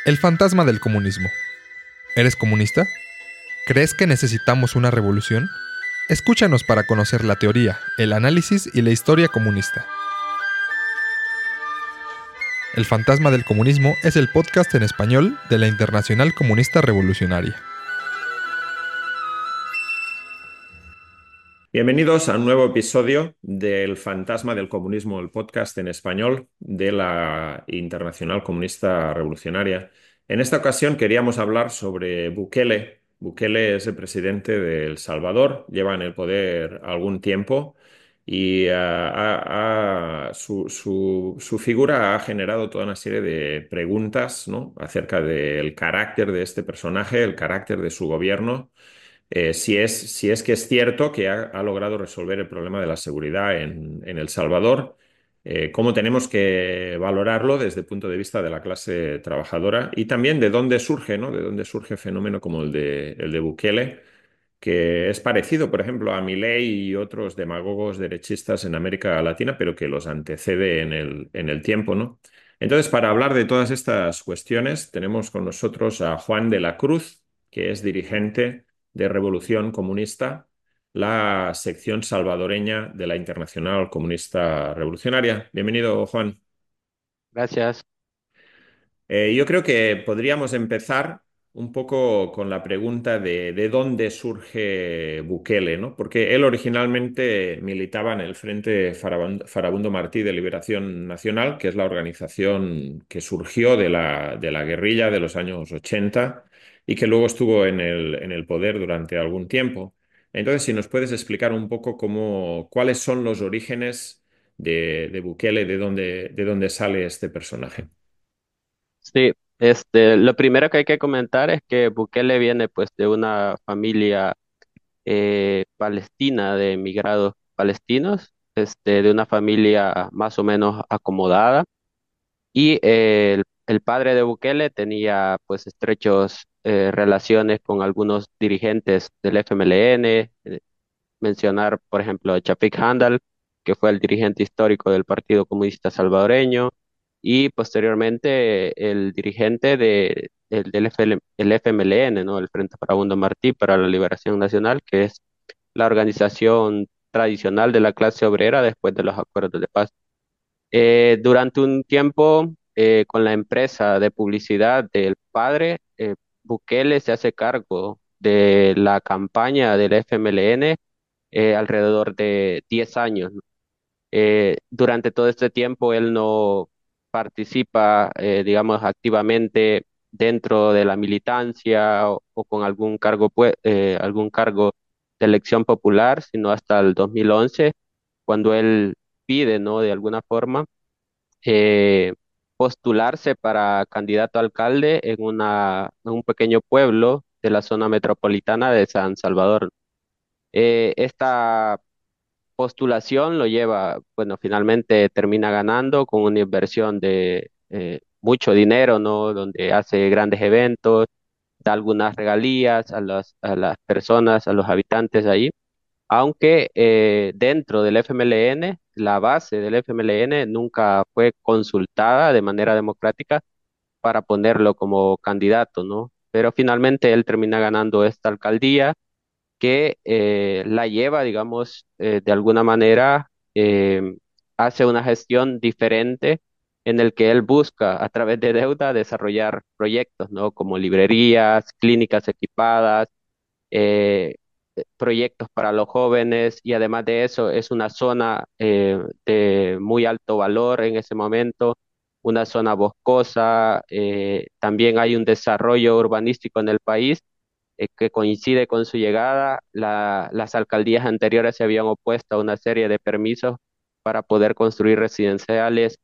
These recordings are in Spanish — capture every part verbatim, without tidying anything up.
El fantasma del comunismo. ¿Eres comunista? ¿Crees que necesitamos una revolución? Escúchanos para conocer la teoría, el análisis y la historia comunista. El fantasma del comunismo es el podcast en español de la Internacional Comunista Revolucionaria. Bienvenidos a un nuevo episodio del Fantasma del Comunismo, el podcast en español de la Internacional Comunista Revolucionaria. En esta ocasión queríamos hablar sobre Bukele. Bukele es el presidente de El Salvador, lleva en el poder algún tiempo y ah, ha- ha- su, su- su figura ha generado toda una serie de preguntas, ¿no?, acerca del carácter de este personaje, el carácter de su gobierno. Eh, si es, si es que es cierto que ha, ha logrado resolver el problema de la seguridad en, en El Salvador, eh, cómo tenemos que valorarlo desde el punto de vista de la clase trabajadora y también de dónde surge, ¿no? De dónde surge fenómeno como el de, el de Bukele, que es parecido, por ejemplo, a Milei y otros demagogos derechistas en América Latina, pero que los antecede en el, en el tiempo, ¿no? Entonces, para hablar de todas estas cuestiones, tenemos con nosotros a Juan de la Cruz, que es dirigente de Revolución Comunista, la sección salvadoreña de la Internacional Comunista Revolucionaria. Bienvenido, Juan. Gracias. Eh, yo creo que podríamos empezar un poco con la pregunta de, de dónde surge Bukele, ¿no? Porque él originalmente militaba en el Frente Farabund- Farabundo Martí de Liberación Nacional, que es la organización que surgió de la, de la guerrilla de los años ochenta y que luego estuvo en el, en el poder durante algún tiempo. Entonces, si nos puedes explicar un poco cómo, cuáles son los orígenes de, de Bukele, de dónde, de dónde sale este personaje. Sí, este, lo primero que hay que comentar es que Bukele viene pues de una familia eh, palestina de emigrados palestinos, este, de una familia más o menos acomodada y eh, el, el padre de Bukele tenía pues estrechos eh, relaciones con algunos dirigentes del F M L N, eh, mencionar por ejemplo a Chafik Handal, que fue el dirigente histórico del Partido Comunista Salvadoreño y posteriormente el dirigente de, el, del F L el F M L N, ¿no? El Frente Farabundo Martí para la Liberación Nacional, que es la organización tradicional de la clase obrera después de los acuerdos de paz. Eh, durante un tiempo, eh, con la empresa de publicidad del padre, eh, Bukele se hace cargo de la campaña del F M L N eh, alrededor de diez años. Eh, durante todo este tiempo él no participa, eh, digamos, activamente dentro de la militancia o, o con algún cargo, pue- eh, algún cargo de elección popular, sino hasta el dos mil once, cuando él pide, ¿no? De alguna forma, eh, postularse para candidato a alcalde en una, en un pequeño pueblo de la zona metropolitana de San Salvador. Eh, esta postulación lo lleva, bueno, finalmente termina ganando con una inversión de eh, mucho dinero, ¿no? Donde hace grandes eventos, da algunas regalías a las, a las personas, a los habitantes ahí, aunque eh, dentro del F M L N, la base del F M L N nunca fue consultada de manera democrática para ponerlo como candidato, ¿no? Pero finalmente él termina ganando esta alcaldía que eh, la lleva, digamos, eh, de alguna manera, eh, hace una gestión diferente en el que él busca a través de deuda desarrollar proyectos, ¿no? Como librerías, clínicas equipadas, eh, eh, proyectos para los jóvenes y además de eso es una zona eh, de muy alto valor en ese momento, una zona boscosa, eh, también hay un desarrollo urbanístico en el país eh, que coincide con su llegada. La- las alcaldías anteriores se habían opuesto a una serie de permisos para poder construir residenciales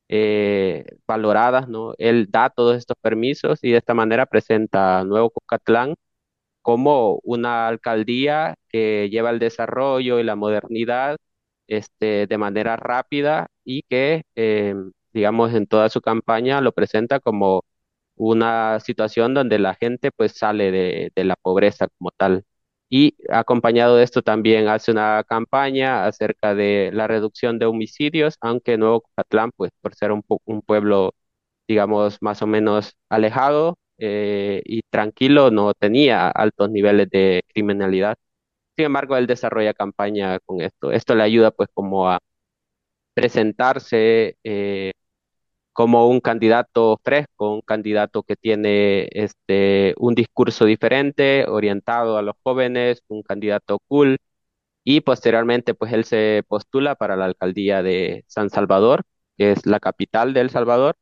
eh, valoradas, ¿no? Él da todos estos permisos y de esta manera presenta a Nuevo Cocatlán como una alcaldía que lleva el desarrollo y la modernidad este, de manera rápida y que, eh, digamos, en toda su campaña lo presenta como una situación donde la gente pues sale de, de la pobreza como tal. Y acompañado de esto también hace una campaña acerca de la reducción de homicidios, aunque Nuevo Copatlán, pues por ser un, pu- un pueblo digamos, más o menos alejado eh, y tranquilo, no tenía altos niveles de criminalidad. Sin embargo, él desarrolla campaña con esto. Esto le ayuda pues como a presentarse eh, como un candidato fresco, un candidato que tiene este, un discurso diferente, orientado a los jóvenes, un candidato cool, y posteriormente pues él se postula para la alcaldía de San Salvador, que es la capital de El Salvador,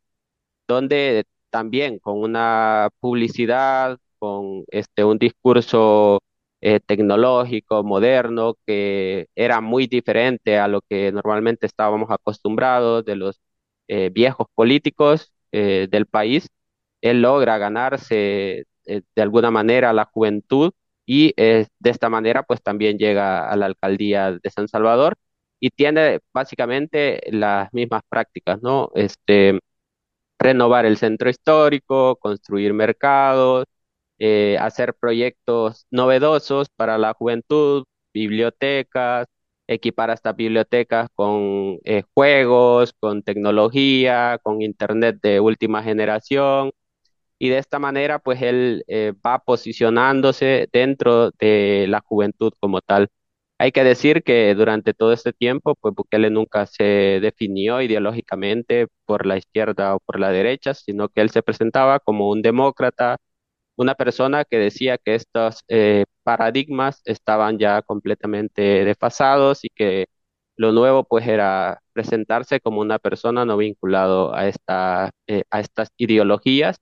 donde también con una publicidad, con este, un discurso eh, tecnológico, moderno, que era muy diferente a lo que normalmente estábamos acostumbrados de los eh, viejos políticos eh, del país, él logra ganarse eh, de alguna manera la juventud y eh, de esta manera pues también llega a la alcaldía de San Salvador y tiene básicamente las mismas prácticas, ¿no? Este, renovar el centro histórico, construir mercados, eh, hacer proyectos novedosos para la juventud, bibliotecas, equipar estas bibliotecas con eh, juegos, con tecnología, con internet de última generación. Y de esta manera, pues él eh, va posicionándose dentro de la juventud como tal. Hay que decir que durante todo este tiempo, pues Bukele nunca se definió ideológicamente por la izquierda o por la derecha, sino que él se presentaba como un demócrata, una persona que decía que estos eh, paradigmas estaban ya completamente desfasados y que lo nuevo pues era presentarse como una persona no vinculado a esta, eh, a estas ideologías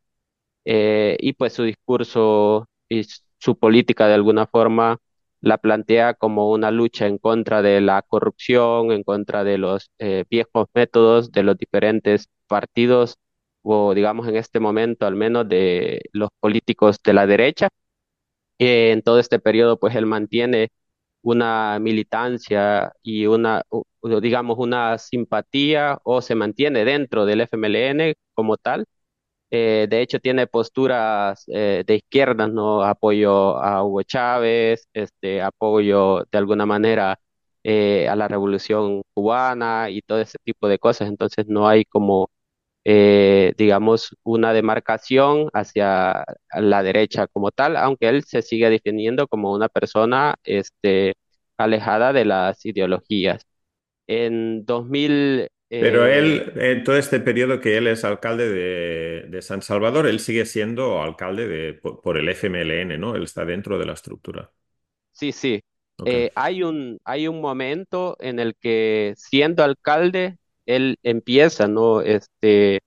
eh, y pues su discurso y s- su política de alguna forma la plantea como una lucha en contra de la corrupción, en contra de los eh, viejos métodos de los diferentes partidos o digamos en este momento al menos de los políticos de la derecha. Eh, en todo este periodo pues él mantiene una militancia y una, u- u- digamos, una simpatía o se mantiene dentro del F M L N como tal eh, de hecho, tiene posturas eh, de izquierdas, ¿no? Apoyo a Hugo Chávez, este, apoyo de alguna manera eh, a la revolución cubana y todo ese tipo de cosas. Entonces, no hay como, eh, digamos, una demarcación hacia la derecha como tal, aunque él se sigue definiendo como una persona, este, alejada de las ideologías. En dos mil, Pero eh, él, en todo este periodo que él es alcalde de, de San Salvador, él sigue siendo alcalde de, por, por el F M L N, ¿no? Él está dentro de la estructura. Sí, sí. Ok. Eh, hay un, hay un momento en el que siendo alcalde, él empieza, ¿no? Este,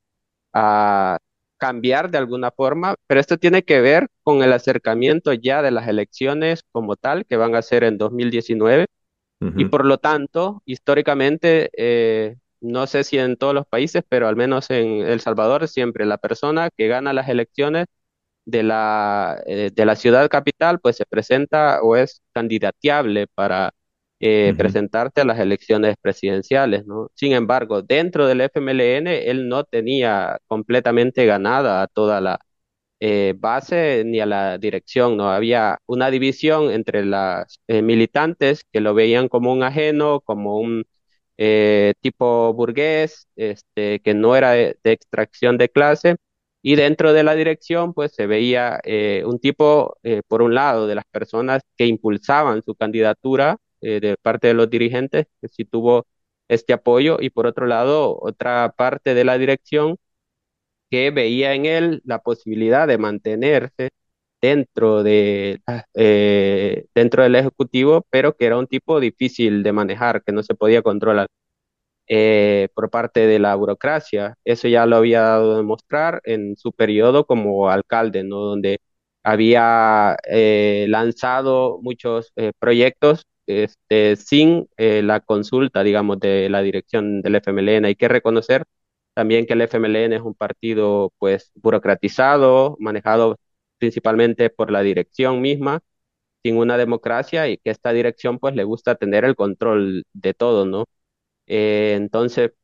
a cambiar de alguna forma, pero esto tiene que ver con el acercamiento ya de las elecciones como tal, que van a ser en dos mil diecinueve, y Ujú, por lo tanto, históricamente, eh, no sé si en todos los países, pero al menos en El Salvador, siempre la persona que gana las elecciones de la, eh, de la ciudad capital, pues se presenta o es candidateable para eh, ujú. presentarte a las elecciones presidenciales, ¿no? Sin embargo, dentro del F M L N, él no tenía completamente ganada a toda la eh, base ni a la dirección, ¿no? Había una división entre las eh, militantes que lo veían como un ajeno, como un eh, tipo burgués, este, que no era de, de extracción de clase, y dentro de la dirección, pues se veía eh, un tipo, eh, por un lado, de las personas que impulsaban su candidatura eh, de parte de los dirigentes, que sí tuvo este apoyo, y por otro lado, otra parte de la dirección que veía en él la posibilidad de mantenerse dentro de, ah, eh, dentro del Ejecutivo, pero que era un tipo difícil de manejar, que no se podía controlar eh, por parte de la burocracia. Eso ya lo había dado a demostrar en su periodo como alcalde, ¿no? Donde había eh, lanzado muchos eh, proyectos este, sin eh, la consulta, digamos, de la dirección del F M L N. Hay que reconocer también que el F M L N es un partido, pues, burocratizado, manejado principalmente por la dirección misma, sin una democracia y que esta dirección, pues, le gusta tener el control de todo, ¿no? Eh, entonces,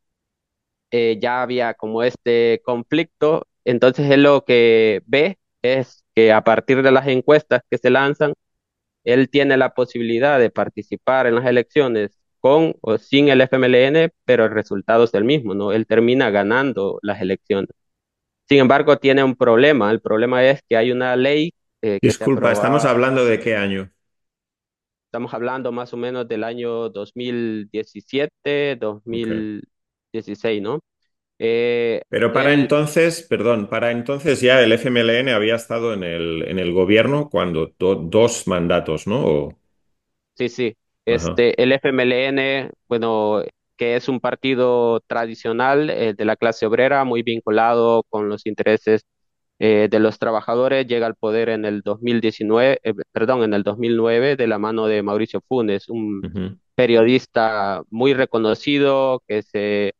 eh, ya había como este conflicto, entonces él lo que ve es que a partir de las encuestas que se lanzan, él tiene la posibilidad de participar en las elecciones con o sin el F M L N, pero el resultado es el mismo, ¿no? Él termina ganando las elecciones. Sin embargo, tiene un problema. El problema es que hay una ley eh, que se Disculpa, ¿estamos aprobaba, hablando de qué año? estamos hablando más o menos del año dos mil diecisiete, Ok. dos mil dieciséis, ¿no? Eh, Pero para el, entonces, perdón, para entonces ya el F M L N había estado en el, en el gobierno cuando do- dos mandatos, ¿no? O- sí, sí. ajá. Este, el F M L N, bueno, que es un partido tradicional eh, de la clase obrera, muy vinculado con los intereses eh, de los trabajadores, llega al poder en el dos mil diecinueve, eh, perdón, en el dos mil nueve de la mano de Mauricio Funes, un Ujú. periodista muy reconocido que se,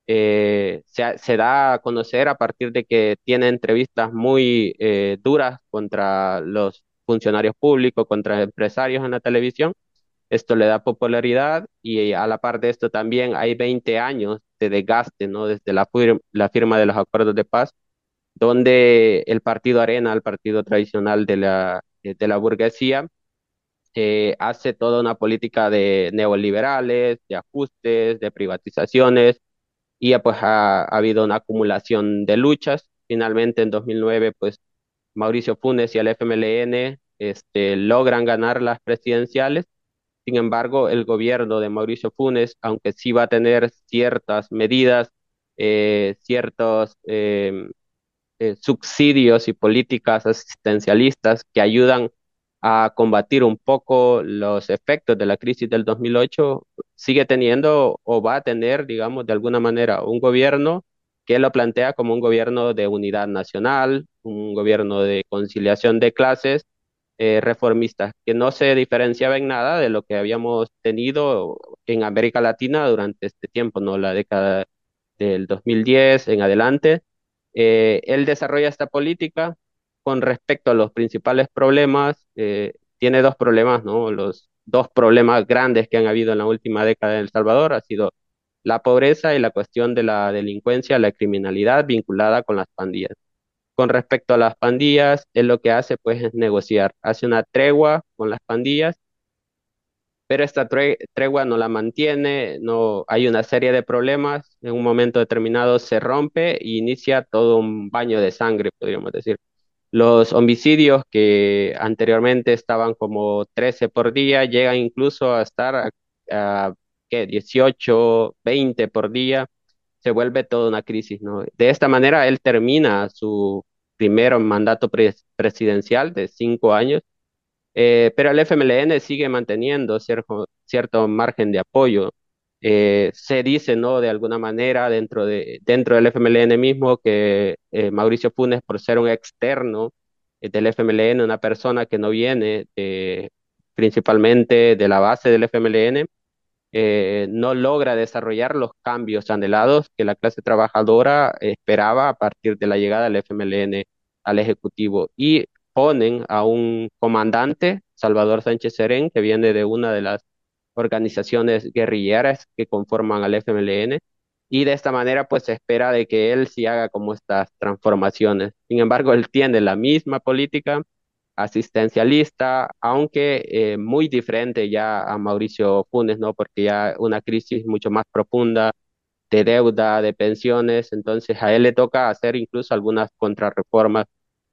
eh, se, se da a conocer a partir de que tiene entrevistas muy eh, duras contra los funcionarios públicos, contra empresarios en la televisión. Esto le da popularidad y a la par de esto también hay veinte años de desgaste, ¿no? Desde la, fir- la firma de los acuerdos de paz, donde el partido Arena, el partido tradicional de la, de la burguesía, eh, hace toda una política de neoliberales, de ajustes, de privatizaciones, y ya, pues ha, ha habido una acumulación de luchas. Finalmente, en dos mil nueve, pues Mauricio Funes y el F M L N este, logran ganar las presidenciales. Sin embargo, el gobierno de Mauricio Funes, aunque sí va a tener ciertas medidas, eh, ciertos eh, eh, subsidios y políticas asistencialistas que ayudan a combatir un poco los efectos de la crisis del dos mil ocho, sigue teniendo o va a tener, digamos, de alguna manera un gobierno que lo plantea como un gobierno de unidad nacional, un gobierno de conciliación de clases, eh, reformistas, que no se diferenciaba en nada de lo que habíamos tenido en América Latina durante este tiempo, ¿no? La década del dos mil diez en adelante. Eh, él desarrolla esta política con respecto a los principales problemas. Eh, tiene dos problemas, ¿no? Los dos problemas grandes que han habido en la última década en El Salvador ha sido la pobreza y la cuestión de la delincuencia, la criminalidad vinculada con las pandillas. Con respecto a las pandillas, él lo que hace pues es negociar, hace una tregua con las pandillas, pero esta tre- tregua no la mantiene, no hay una serie de problemas, en un momento determinado se rompe e inicia todo un baño de sangre, podríamos decir. Los homicidios que anteriormente estaban como trece por día, llegan incluso a estar a, a, ¿qué? dieciocho, veinte por día, se vuelve toda una crisis, ¿no? De esta manera él termina su primer mandato pres- presidencial de cinco años, eh, pero el F M L N sigue manteniendo cierto, cierto margen de apoyo. Eh, se dice, ¿no? De alguna manera dentro de, dentro del F M L N mismo que eh, Mauricio Funes, por ser un externo eh, del F M L N, una persona que no viene eh, principalmente de la base del F M L N, eh, no logra desarrollar los cambios anhelados que la clase trabajadora esperaba a partir de la llegada del F M L N al Ejecutivo. Y ponen a un comandante, Salvador Sánchez Serén, que viene de una de las organizaciones guerrilleras que conforman al F M L N, y de esta manera pues se espera de que él sí haga como estas transformaciones. Sin embargo, él tiene la misma política asistencialista, aunque eh, muy diferente ya a Mauricio Funes, ¿no? Porque ya una crisis mucho más profunda de deuda, de pensiones, entonces a él le toca hacer incluso algunas contrarreformas.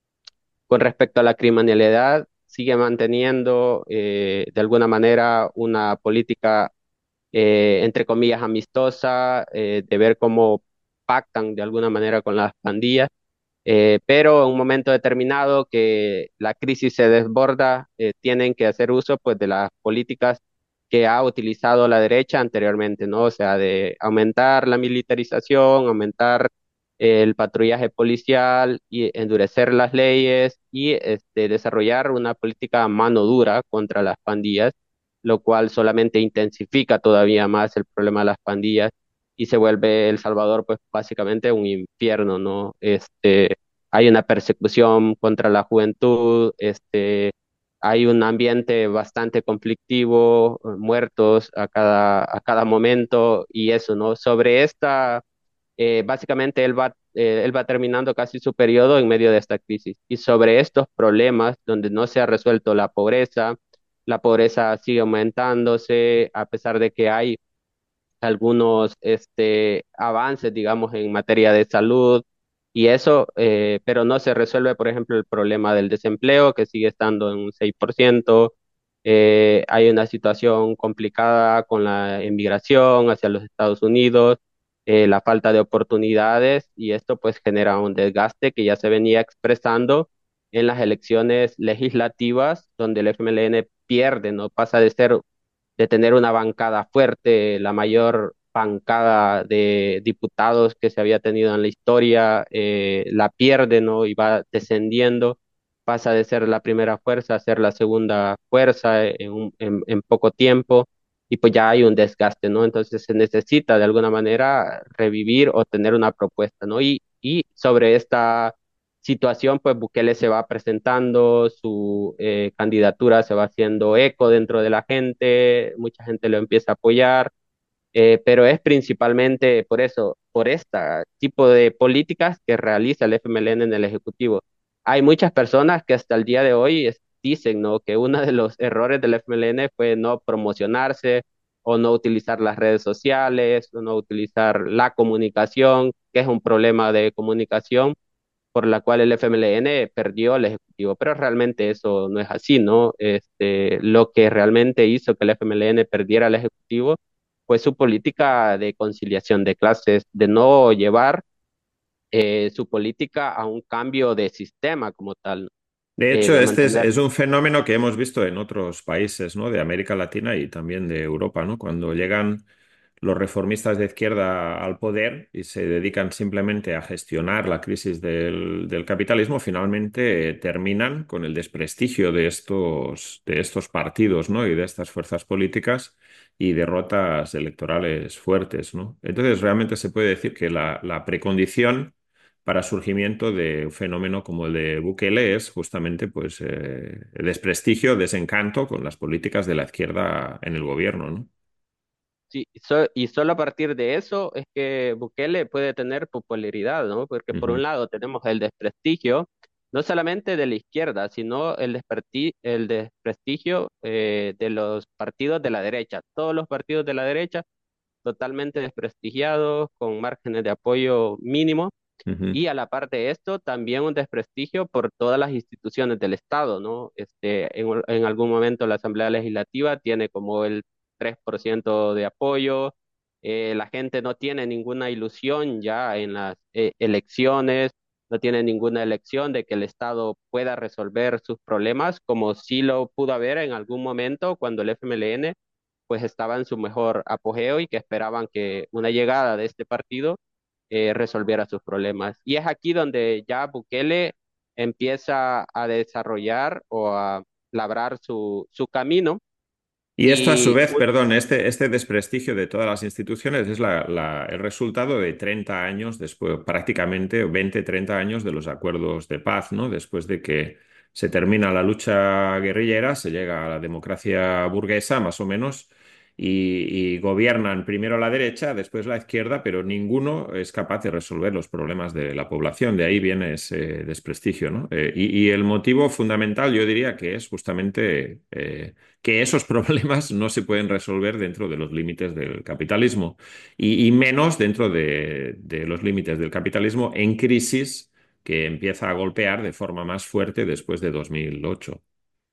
Con respecto a la criminalidad, sigue manteniendo eh, de alguna manera una política, eh, entre comillas, amistosa, eh, de ver cómo pactan de alguna manera con las pandillas, eh, pero en un momento determinado que la crisis se desborda, eh, tienen que hacer uso pues de las políticas que ha utilizado la derecha anteriormente, ¿no? O sea, de aumentar la militarización, aumentar el patrullaje policial y endurecer las leyes y este, desarrollar una política a mano dura contra las pandillas, lo cual solamente intensifica todavía más el problema de las pandillas y se vuelve El Salvador pues básicamente un infierno, ¿no? Este, hay una persecución contra la juventud, este, hay un ambiente bastante conflictivo, eh, muertos a cada, a cada momento y eso, ¿no? Sobre esta, eh, básicamente él va, eh, él va terminando casi su periodo en medio de esta crisis y sobre estos problemas donde no se ha resuelto la pobreza, la pobreza sigue aumentándose a pesar de que hay algunos este, avances, digamos, en materia de salud, Y eso, eh, pero no se resuelve, por ejemplo, el problema del desempleo, que sigue estando en un seis por ciento. Eh, hay una situación complicada con la inmigración hacia los Estados Unidos, eh, la falta de oportunidades, y esto pues genera un desgaste que ya se venía expresando en las elecciones legislativas, donde el F M L N pierde, ¿no? Pasa de ser de tener una bancada fuerte, la mayor bancada de diputados que se había tenido en la historia, eh, la pierde, ¿no? Y va descendiendo, pasa de ser la primera fuerza a ser la segunda fuerza en, un- en, en poco tiempo, y pues ya hay un desgaste, ¿no? Entonces se necesita de alguna manera revivir o tener una propuesta, ¿no? Y, y sobre esta situación, pues Bukele se va presentando, su eh, candidatura se va haciendo eco dentro de la gente, mucha gente lo empieza a apoyar, eh, pero es principalmente por eso, por este tipo de políticas que realiza el F M L N en el Ejecutivo. Hay muchas personas que hasta el día de hoy es- dicen, ¿no?, que uno de los errores del F M L N fue no promocionarse o no utilizar las redes sociales o no utilizar la comunicación, que es un problema de comunicación por la cual el F M L N perdió el Ejecutivo, pero realmente eso no es así, ¿no? Este, lo que realmente hizo que el F M L N perdiera el Ejecutivo fue su política de conciliación de clases, de no llevar eh, su política a un cambio de sistema como tal, De eh, hecho, de este es, mantener. es un fenómeno que hemos visto en otros países, ¿no? De América Latina y también de Europa, ¿no? Cuando llegan los reformistas de izquierda al poder y se dedican simplemente a gestionar la crisis del, del capitalismo, finalmente eh, terminan con el desprestigio de estos, de estos partidos, ¿no? Y de estas fuerzas políticas y derrotas electorales fuertes, ¿no? Entonces, realmente se puede decir que la, la precondición para surgimiento de un fenómeno como el de Bukele es justamente pues, eh, el desprestigio, desencanto con las políticas de la izquierda en el gobierno, ¿no? Sí, so- y solo a partir de eso es que Bukele puede tener popularidad, ¿no? Porque por un Ujú, lado tenemos el desprestigio, no solamente de la izquierda, sino el, desperti- el desprestigio eh, de los partidos de la derecha. Todos los partidos de la derecha totalmente desprestigiados, con márgenes de apoyo mínimo, ujú. y a la par de esto, también un desprestigio por todas las instituciones del Estado, ¿no? Este, en, en algún momento la Asamblea Legislativa tiene como el tres por ciento de apoyo, eh, la gente no tiene ninguna ilusión ya en las eh, elecciones, no tiene ninguna elección de que el Estado pueda resolver sus problemas, como sí lo pudo haber en algún momento cuando el F M L N pues estaba en su mejor apogeo y que esperaban que una llegada de este partido eh, resolviera sus problemas. Y es aquí donde ya Bukele empieza a desarrollar o a labrar su, su camino. Y esto a su Y vez, un- perdón, este, este desprestigio de todas las instituciones es la- la- el resultado de treinta años después, prácticamente veinte, treinta años de los acuerdos de paz, ¿no? Después de que se termina la lucha guerrillera, se llega a la democracia burguesa, más o menos, y, y gobiernan primero la derecha, después la izquierda, pero ninguno es capaz de resolver los problemas de la población. De ahí viene ese desprestigio, ¿no? Eh, y, y el motivo fundamental, yo diría que es justamente eh, que esos problemas no se pueden resolver dentro de los límites del capitalismo y, y menos dentro de, de los límites del capitalismo en crisis que empieza a golpear de forma más fuerte después de dos mil ocho.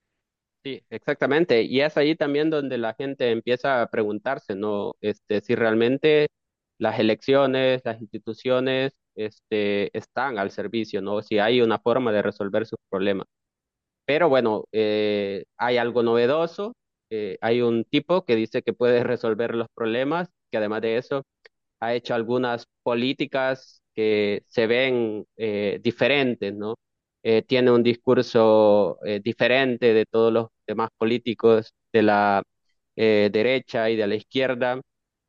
sí, exactamente. Y es ahí también donde la gente empieza a preguntarse, ¿no? Este, si realmente las elecciones, las instituciones, este, están al servicio, ¿no? Si hay una forma de resolver sus problemas. Pero bueno, eh, hay algo novedoso. Eh, hay un tipo que dice que puede resolver los problemas, que además de eso ha hecho algunas políticas que se ven eh, diferentes, ¿no? Eh, tiene un discurso eh, diferente de todos los demás políticos de la eh, derecha y de la izquierda.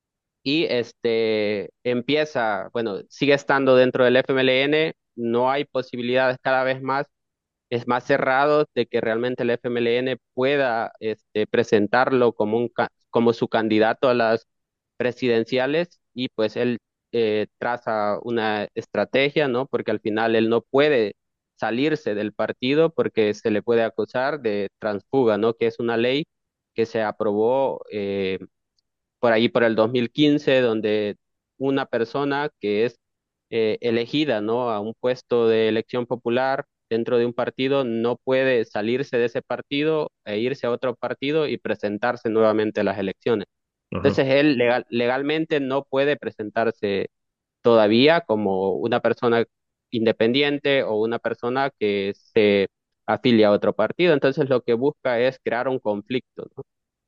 Y este empieza, bueno, sigue estando dentro del F M L N, no hay posibilidades cada vez más es más cerrado de que realmente el F M L N pueda este, presentarlo como, un, ca- como su candidato a las presidenciales, y pues él eh, traza una estrategia, ¿no? Porque al final él no puede salirse del partido porque se le puede acusar de transfuga, ¿no? Que es una ley que se aprobó eh, por ahí por el dos mil quince, donde una persona que es eh, elegida, ¿no? A un puesto de elección popular dentro de un partido, no puede salirse de ese partido e irse a otro partido y presentarse nuevamente a las elecciones. Ajá. Entonces, él legal- legalmente no puede presentarse todavía como una persona independiente o una persona que se afilia a otro partido. Entonces, lo que busca es crear un conflicto, ¿no?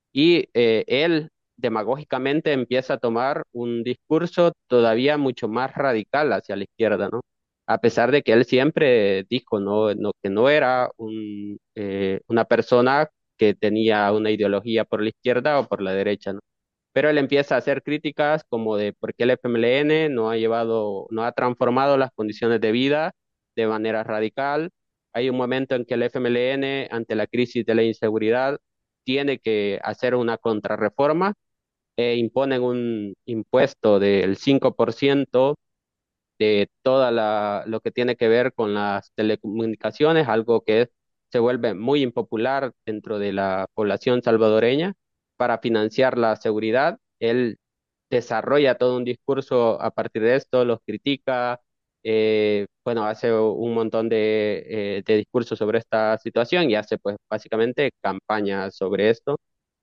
Y eh, él demagógicamente empieza a tomar un discurso todavía mucho más radical hacia la izquierda, ¿no? A pesar de que él siempre dijo, ¿no? No, que no era un, eh, una persona que tenía una ideología por la izquierda o por la derecha, ¿no? Pero él empieza a hacer críticas como de por qué el F M L N no ha llevado, no ha transformado las condiciones de vida de manera radical. Hay un momento en que el F M L N, ante la crisis de la inseguridad, tiene que hacer una contrarreforma e imponen un impuesto del cinco por ciento de toda la, lo que tiene que ver con las telecomunicaciones, algo que es- se vuelve muy impopular dentro de la población salvadoreña para financiar la seguridad. Él desarrolla todo un discurso a partir de esto, los critica, eh, bueno, hace un montón de, eh, de discursos sobre esta situación y hace pues básicamente campaña sobre esto.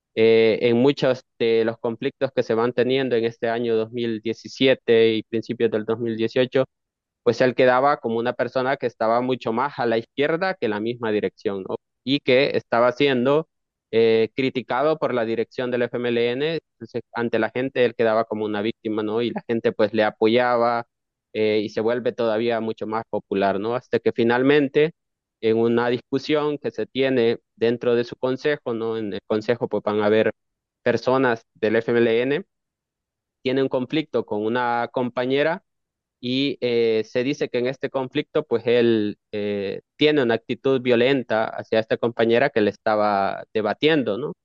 Eh, en muchos de los conflictos que se van teniendo en este año dos mil diecisiete y principios del dos mil dieciocho, pues él quedaba como una persona que estaba mucho más a la izquierda que la misma dirección, ¿no? Y que estaba siendo eh, criticado por la dirección del F M L N. Entonces, ante la gente él quedaba como una víctima, ¿no? Y la gente pues le apoyaba, eh, y se vuelve todavía mucho más popular, ¿no? Hasta que finalmente, en una discusión que se tiene dentro de su consejo, ¿no? En el consejo pues van a haber personas del F M L N, tiene un conflicto con una compañera y eh, se dice que en este conflicto, pues él eh, tiene una actitud violenta hacia esta compañera que le estaba debatiendo, ¿no?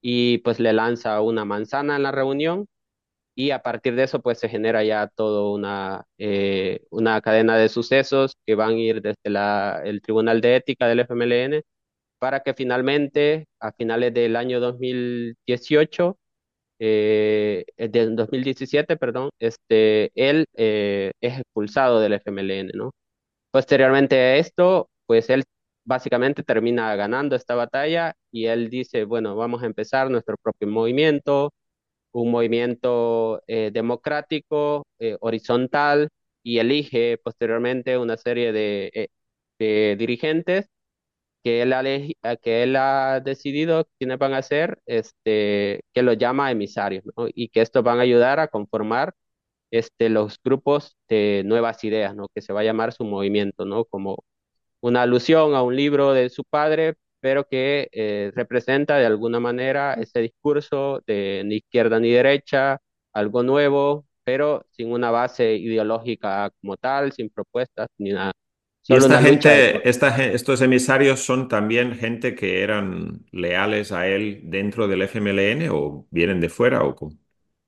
Y pues le lanza una manzana en la reunión y a partir de eso, pues se genera ya toda una, eh, una cadena de sucesos que van a ir desde la, el Tribunal de Ética del F M L N para que finalmente, a finales del año dos mil dieciocho, eh, del dos mil diecisiete, perdón, este, él eh, es expulsado del F M L N, ¿no? Posteriormente a esto, pues él básicamente termina ganando esta batalla y él dice, bueno, vamos a empezar nuestro propio movimiento, un movimiento eh, democrático, eh, horizontal, y elige posteriormente una serie de, eh, de dirigentes que él ha, elegi- a que él ha decidido quiénes van a ser, este, que los llama emisarios, ¿no? Y que estos van a ayudar a conformar este, los grupos de nuevas ideas, ¿no? Que se va a llamar su movimiento, ¿no? Como una alusión a un libro de su padre, pero que eh, representa de alguna manera ese discurso de ni izquierda ni derecha, algo nuevo, pero sin una base ideológica como tal, sin propuestas ni nada. Y Solo esta una lucha de gente, poder. esta, gen- estos emisarios son también gente que eran leales a él dentro del F M L N o vienen de fuera o cómo?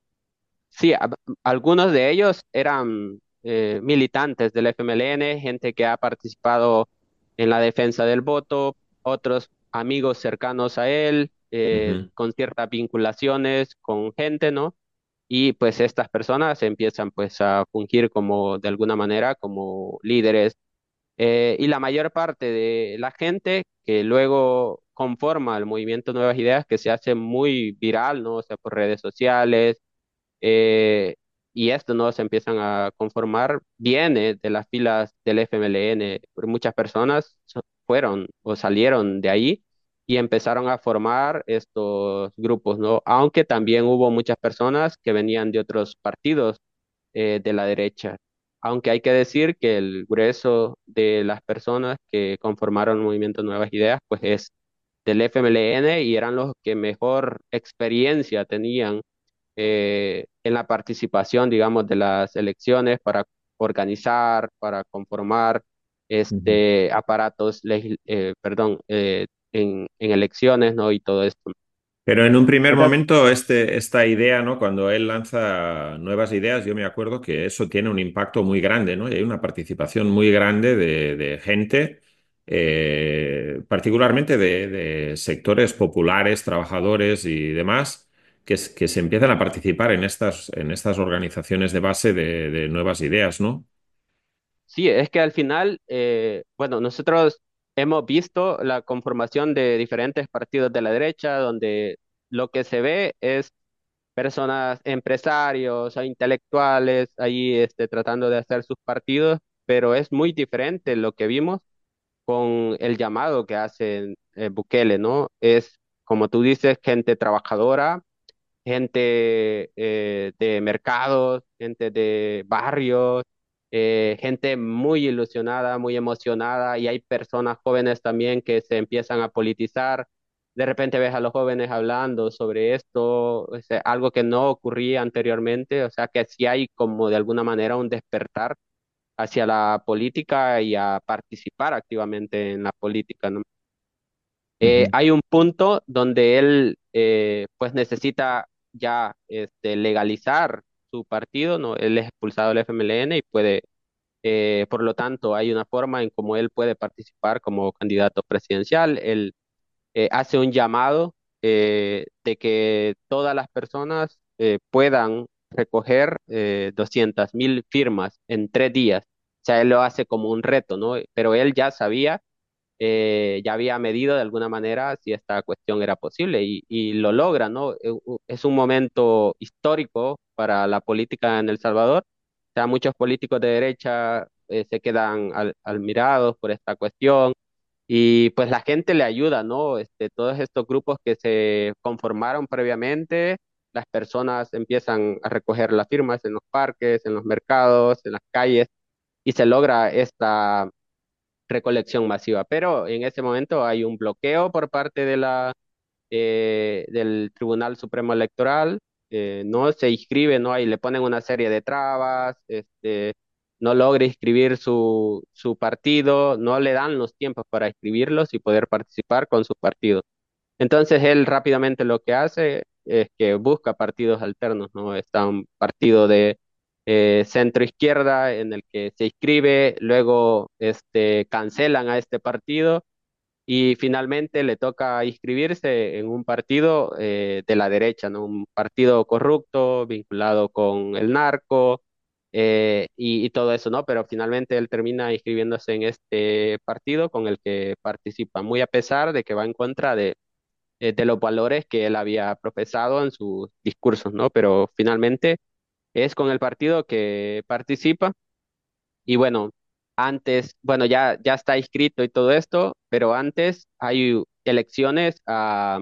Sí, a- algunos de ellos eran eh, militantes del F M L N, gente que ha participado en la defensa del voto, otros amigos cercanos a él, eh, Ujú. con ciertas vinculaciones con gente, ¿no? Y pues estas personas empiezan pues a fungir como de alguna manera como líderes, eh, y la mayor parte de la gente que luego conforma el movimiento Nuevas Ideas, que se hace muy viral, ¿no? O sea, por redes sociales, eh, y esto no se empiezan a conformar, viene de las filas del F M L N. Muchas personas so- fueron o salieron de ahí y empezaron a formar estos grupos, ¿no? Aunque también hubo muchas personas que venían de otros partidos eh, de la derecha. Aunque hay que decir que el grueso de las personas que conformaron el movimiento Nuevas Ideas, pues es del F M L N y eran los que mejor experiencia tenían eh, en la participación, digamos, de las elecciones para organizar, para conformar Ujú. este aparatos, legis- eh, perdón, eh, en, en elecciones, ¿no? Y todo esto. Pero en un primer Entonces, momento, este, esta idea, ¿no? Cuando él lanza nuevas ideas, yo me acuerdo que eso tiene un impacto muy grande, ¿no? Y hay una participación muy grande de, de gente, eh, particularmente de, de sectores populares, trabajadores y demás, que, es- que se empiezan a participar en estas, en estas organizaciones de base de, de nuevas ideas, ¿no? Sí, es que al final, eh, bueno, nosotros hemos visto la conformación de diferentes partidos de la derecha, donde lo que se ve es personas, empresarios o intelectuales ahí este, tratando de hacer sus partidos, pero es muy diferente lo que vimos con el llamado que hace eh, Bukele, ¿no? Es, como tú dices, gente trabajadora, gente eh, de mercados, gente de barrios, eh, gente muy ilusionada, muy emocionada, y hay personas jóvenes también que se empiezan a politizar. De repente ves a los jóvenes hablando sobre esto, o sea, algo que no ocurría anteriormente, o sea que sí hay como de alguna manera un despertar hacia la política y a participar activamente en la política, ¿no? Eh, Ujú, hay un punto donde él eh, pues necesita ya este, legalizar su partido, ¿no? Él es expulsado del F M L N y puede, eh, por lo tanto, hay una forma en cómo él puede participar como candidato presidencial. Él eh, hace un llamado eh, de que todas las personas eh, puedan recoger eh, doscientas mil firmas en tres días. O sea, él lo hace como un reto, ¿no? Pero él ya sabía eh, ya había medido de alguna manera si esta cuestión era posible y, y lo logra, ¿no? Eh, u- Es un momento histórico para la política en El Salvador. O sea, muchos políticos de derecha eh, se quedan al- admirados por esta cuestión y pues la gente le ayuda, ¿no? Este, todos estos grupos que se conformaron previamente, las personas empiezan a recoger las firmas en los parques, en los mercados, en las calles y se logra esta recolección masiva, pero en ese momento hay un bloqueo por parte de la, eh, del Tribunal Supremo Electoral, eh, no se inscribe, no hay, le ponen una serie de trabas, este, no logra inscribir su, su partido, no le dan los tiempos para inscribirlos y poder participar con su partido. Entonces él rápidamente lo que hace es que busca partidos alternos, ¿no? Está un partido de eh, centro izquierda en el que se inscribe, luego este, cancelan a este partido y finalmente le toca inscribirse en un partido eh, de la derecha, ¿no? Un partido corrupto, vinculado con el narco eh, y, y todo eso, ¿no? Pero finalmente él termina inscribiéndose en este partido con el que participa, muy a pesar de que va en contra de eh, de los valores que él había profesado en sus discursos, ¿no? Pero finalmente es con el partido que participa y bueno, antes, bueno, ya, ya está inscrito y todo esto, pero antes hay elecciones a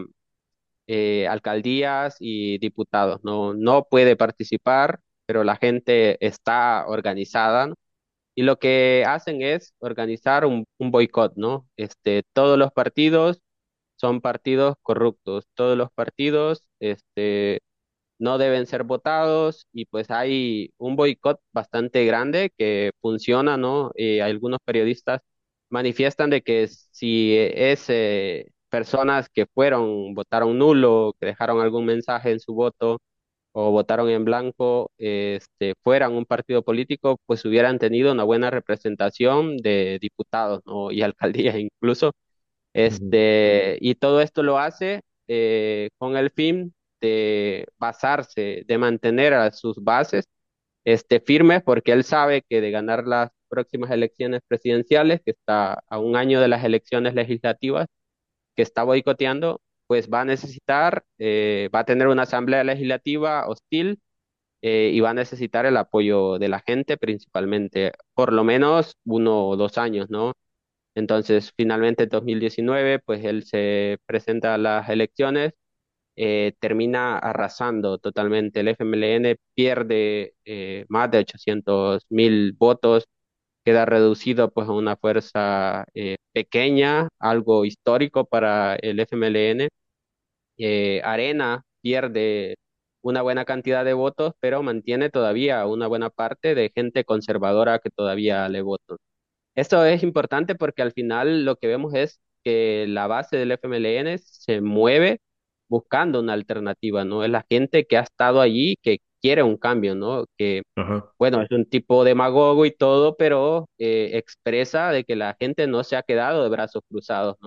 eh, alcaldías y diputados, ¿no? No puede participar, pero la gente está organizada, ¿no? Y lo que hacen es organizar un, un boicot, ¿no? Este, todos los partidos son partidos corruptos. Todos los partidos, este, no deben ser votados y pues hay un boicot bastante grande que funciona, ¿no? Y algunos periodistas manifiestan de que si es eh, personas que fueron, votaron nulo, que dejaron algún mensaje en su voto o votaron en blanco, este, fueran un partido político, pues hubieran tenido una buena representación de diputados, ¿no? Y alcaldías incluso ujú, este, y todo esto lo hace eh, con el fin de basarse, de mantener a sus bases este, firmes, porque él sabe que de ganar las próximas elecciones presidenciales, que está a un año de las elecciones legislativas, que está boicoteando, pues va a necesitar, eh, va a tener una asamblea legislativa hostil eh, y va a necesitar el apoyo de la gente principalmente, por lo menos uno o dos años, ¿no? Entonces, finalmente en dos mil diecinueve, pues él se presenta a las elecciones, eh, termina arrasando totalmente. El F M L N pierde eh, más de ochocientos mil votos, queda reducido pues a una fuerza eh, pequeña, algo histórico para el F M L N. Eh, Arena pierde una buena cantidad de votos, pero mantiene todavía una buena parte de gente conservadora que todavía le vota. Esto es importante porque al final lo que vemos es que la base del F M L N se mueve buscando una alternativa, ¿no? Es la gente que ha estado allí, que quiere un cambio, ¿no? Que, ajá. bueno, es un tipo demagogo y todo, pero eh, expresa de que la gente no se ha quedado de brazos cruzados, ¿no?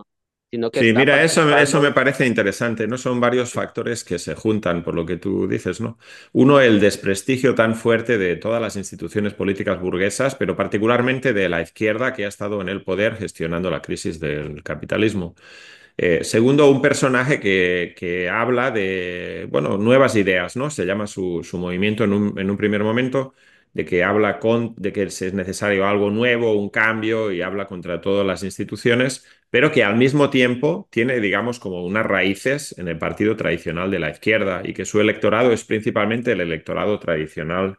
sino que Sí, está mira, eso, eso me participando. parece interesante, ¿no? Son varios factores que se juntan, por lo que tú dices, ¿no? Uno, el desprestigio tan fuerte de todas las instituciones políticas burguesas, pero particularmente de la izquierda que ha estado en el poder gestionando la crisis del capitalismo. Eh, segundo, un personaje que, que habla de, bueno, nuevas ideas, ¿no? Se llama su, su movimiento en un, en un primer momento, de que habla con, de que es necesario algo nuevo, un cambio, y habla contra todas las instituciones, pero que al mismo tiempo tiene, digamos, como unas raíces en el partido tradicional de la izquierda y que su electorado es principalmente el electorado tradicional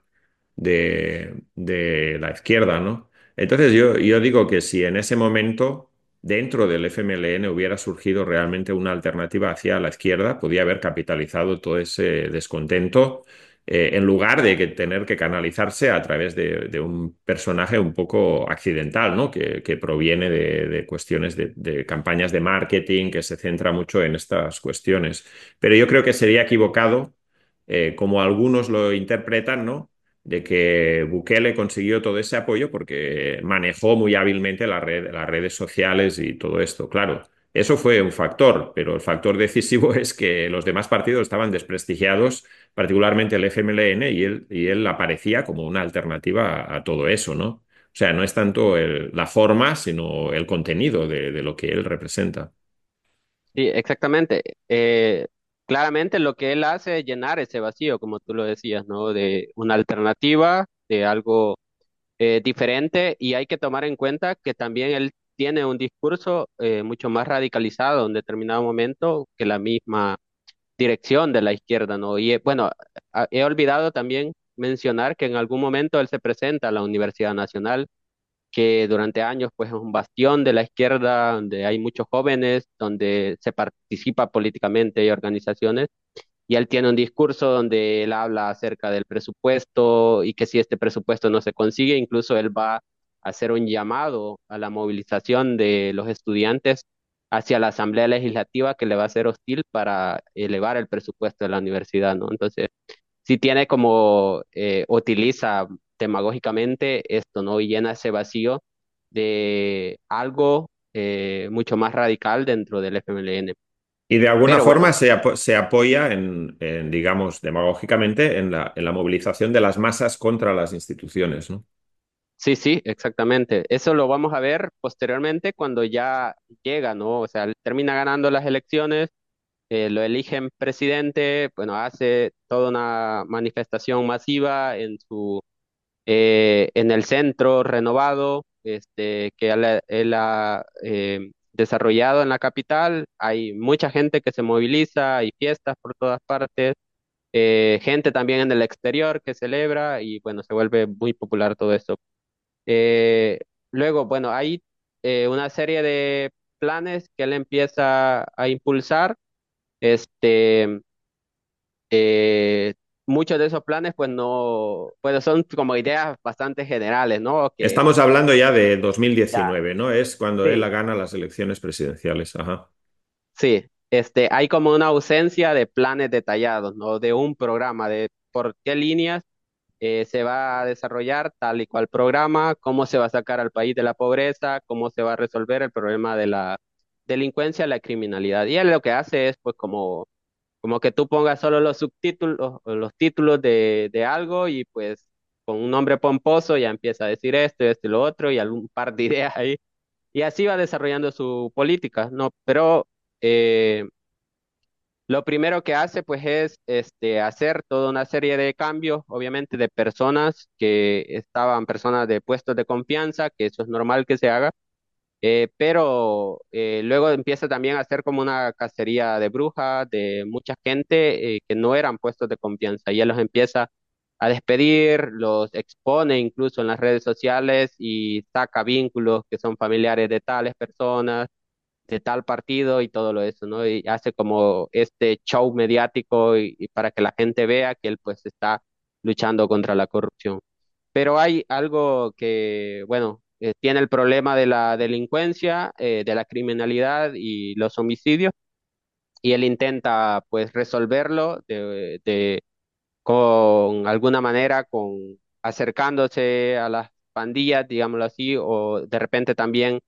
de, de la izquierda, ¿no? Entonces yo, yo digo que si en ese momento dentro del F M L N hubiera surgido realmente una alternativa hacia la izquierda, podía haber capitalizado todo ese descontento eh, en lugar de que tener que canalizarse a través de, de un personaje un poco accidental, ¿no? Que, que proviene de, de cuestiones de, de campañas de marketing, que se centra mucho en estas cuestiones. Pero yo creo que sería equivocado, eh, como algunos lo interpretan, ¿no? De que Bukele consiguió todo ese apoyo porque manejó muy hábilmente la red, las redes sociales y todo esto. Claro, eso fue un factor, pero el factor decisivo es que los demás partidos estaban desprestigiados, particularmente el F M L N, y él, y él aparecía como una alternativa a, a todo eso, ¿no? O sea, no es tanto el- la forma, sino el contenido de, de lo que él representa. Sí, exactamente. Eh, claramente lo que él hace es llenar ese vacío, como tú lo decías, ¿no? De una alternativa, de algo eh, diferente, y hay que tomar en cuenta que también él tiene un discurso eh, mucho más radicalizado en determinado momento que la misma dirección de la izquierda, ¿no? Y eh, bueno, a- he olvidado también mencionar que en algún momento él se presenta a la Universidad Nacional, que durante años pues es un bastión de la izquierda, donde hay muchos jóvenes, donde se participa políticamente y organizaciones, y él tiene un discurso donde él habla acerca del presupuesto y que si este presupuesto no se consigue, incluso él va a hacer un llamado a la movilización de los estudiantes hacia la Asamblea Legislativa, que le va a ser hostil para elevar el presupuesto de la universidad, ¿no? Entonces, sí tiene como, eh, utiliza demagógicamente esto, ¿no? Y llena ese vacío de algo eh, mucho más radical dentro del F M L N. Y de alguna Pero bueno, forma se, apo- se apoya en, en, digamos, demagógicamente en la, en la movilización de las masas contra las instituciones, ¿no? sí, sí, exactamente. Eso lo vamos a ver posteriormente cuando ya llega, ¿no? O sea, él termina ganando las elecciones, eh, lo eligen presidente, bueno, hace toda una manifestación masiva en su, eh, en el centro renovado, este, que él, ha él ha, eh, desarrollado en la capital. Hay mucha gente que se moviliza, hay fiestas por todas partes, eh, gente también en el exterior que celebra y bueno, se vuelve muy popular todo esto. Eh, Luego, bueno, hay eh, una serie de planes que él empieza a impulsar. Este, eh, Muchos de esos planes, pues no, pues son como ideas bastante generales, ¿no? Que Estamos hablando ya de ya, dos mil diecinueve, ¿no? Es cuando él sí, gana las elecciones presidenciales. Ajá. sí. Este, hay como una ausencia de planes detallados, ¿no? De un programa, de por qué líneas eh, se va a desarrollar tal y cual programa, cómo se va a sacar al país de la pobreza, cómo se va a resolver el problema de la delincuencia, la criminalidad. Y él lo que hace es, pues, como, como que tú pongas solo los subtítulos, o los títulos de, de algo y pues con un nombre pomposo ya empieza a decir esto y esto y lo otro y algún par de ideas ahí. Y así va desarrollando su política, ¿no? Pero eh, lo primero que hace, pues, es este, hacer toda una serie de cambios, obviamente, de personas que estaban, personas de puestos de confianza, que eso es normal que se haga, eh, pero eh, luego empieza también a hacer como una cacería de brujas, de mucha gente eh, que no eran puestos de confianza, y él los empieza a despedir, los expone incluso en las redes sociales y saca vínculos que son familiares de tales personas de tal partido y todo lo eso, ¿no? Y hace como este show mediático y, y para que la gente vea que él pues está luchando contra la corrupción. Pero hay algo que, bueno, eh, tiene el problema de la delincuencia, eh, de la criminalidad y los homicidios, y él intenta pues resolverlo de, de- con alguna manera, con acercándose a las pandillas, digámoslo así, o de repente también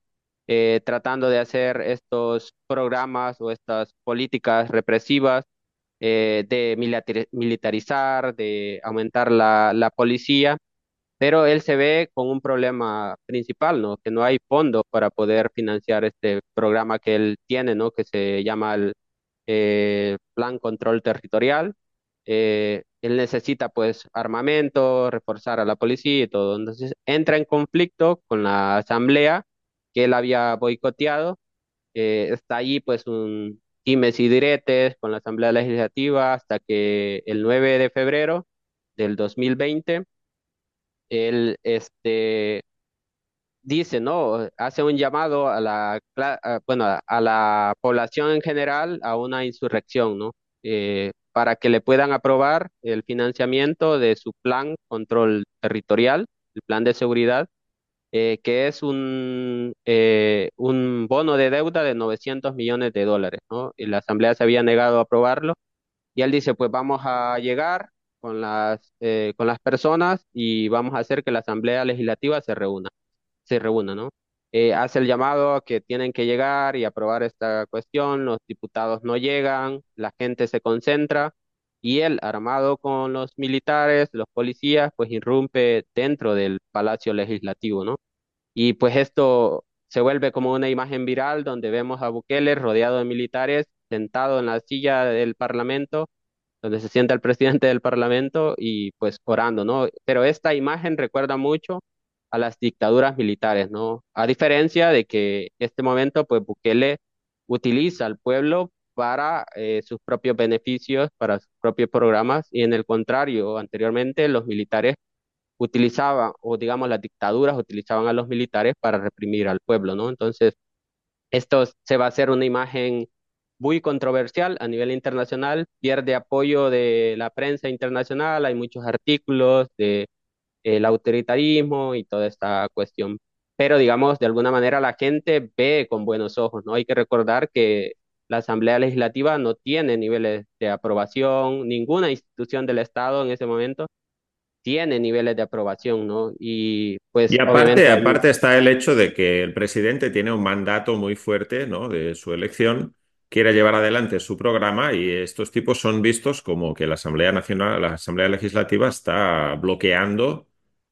eh, tratando de hacer estos programas o estas políticas represivas, eh, de militari- militarizar, de aumentar la, la policía, pero él se ve con un problema principal, ¿no? Que no hay fondos para poder financiar este programa que él tiene, ¿no? Que se llama el eh, Plan Control Territorial. Eh, él necesita pues armamento, reforzar a la policía y todo. Entonces entra en conflicto con la asamblea que él había boicoteado. Eh, está allí pues un dimes y diretes con la asamblea legislativa hasta que el nueve de febrero del dos mil veinte él este dice, ¿no? Hace un llamado a la, cla- a- bueno, a, a la población en general a una insurrección, ¿no? Eh, para que le puedan aprobar el financiamiento de su plan control territorial, el plan de seguridad, eh, que es un, eh, un bono de deuda de novecientos millones de dólares, ¿no? Y la Asamblea se había negado a aprobarlo y él dice, pues vamos a llegar con las, eh, con las personas y vamos a hacer que la Asamblea Legislativa se reúna se reúna, ¿no? Eh, hace el llamado a que tienen que llegar y aprobar esta cuestión, los diputados no llegan, la gente se concentra y él, armado con los militares, los policías, pues irrumpe dentro del Palacio Legislativo, ¿no? Y pues esto se vuelve como una imagen viral donde vemos a Bukele rodeado de militares, sentado en la silla del Parlamento donde se sienta el presidente del Parlamento y pues orando, ¿no? Pero esta imagen recuerda mucho a las dictaduras militares, ¿no? A diferencia de que este momento, pues Bukele utiliza al pueblo para eh, sus propios beneficios, para sus propios programas, y en el contrario, anteriormente los militares utilizaban, o digamos las dictaduras utilizaban a los militares para reprimir al pueblo, ¿no? Entonces, esto se va a hacer una imagen muy controversial a nivel internacional, pierde apoyo de la prensa internacional, hay muchos artículos de el autoritarismo y toda esta cuestión. Pero digamos, de alguna manera la gente ve con buenos ojos, ¿no? Hay que recordar que la Asamblea Legislativa no tiene niveles de aprobación, ninguna institución del Estado en ese momento tiene niveles de aprobación, ¿no? Y Y pues aparte, obviamente ahí, aparte está el hecho de que el presidente tiene un mandato muy fuerte, ¿no? De su elección, quiere llevar adelante su programa y estos tipos son vistos como que la Asamblea Nacional, la Asamblea Legislativa está bloqueando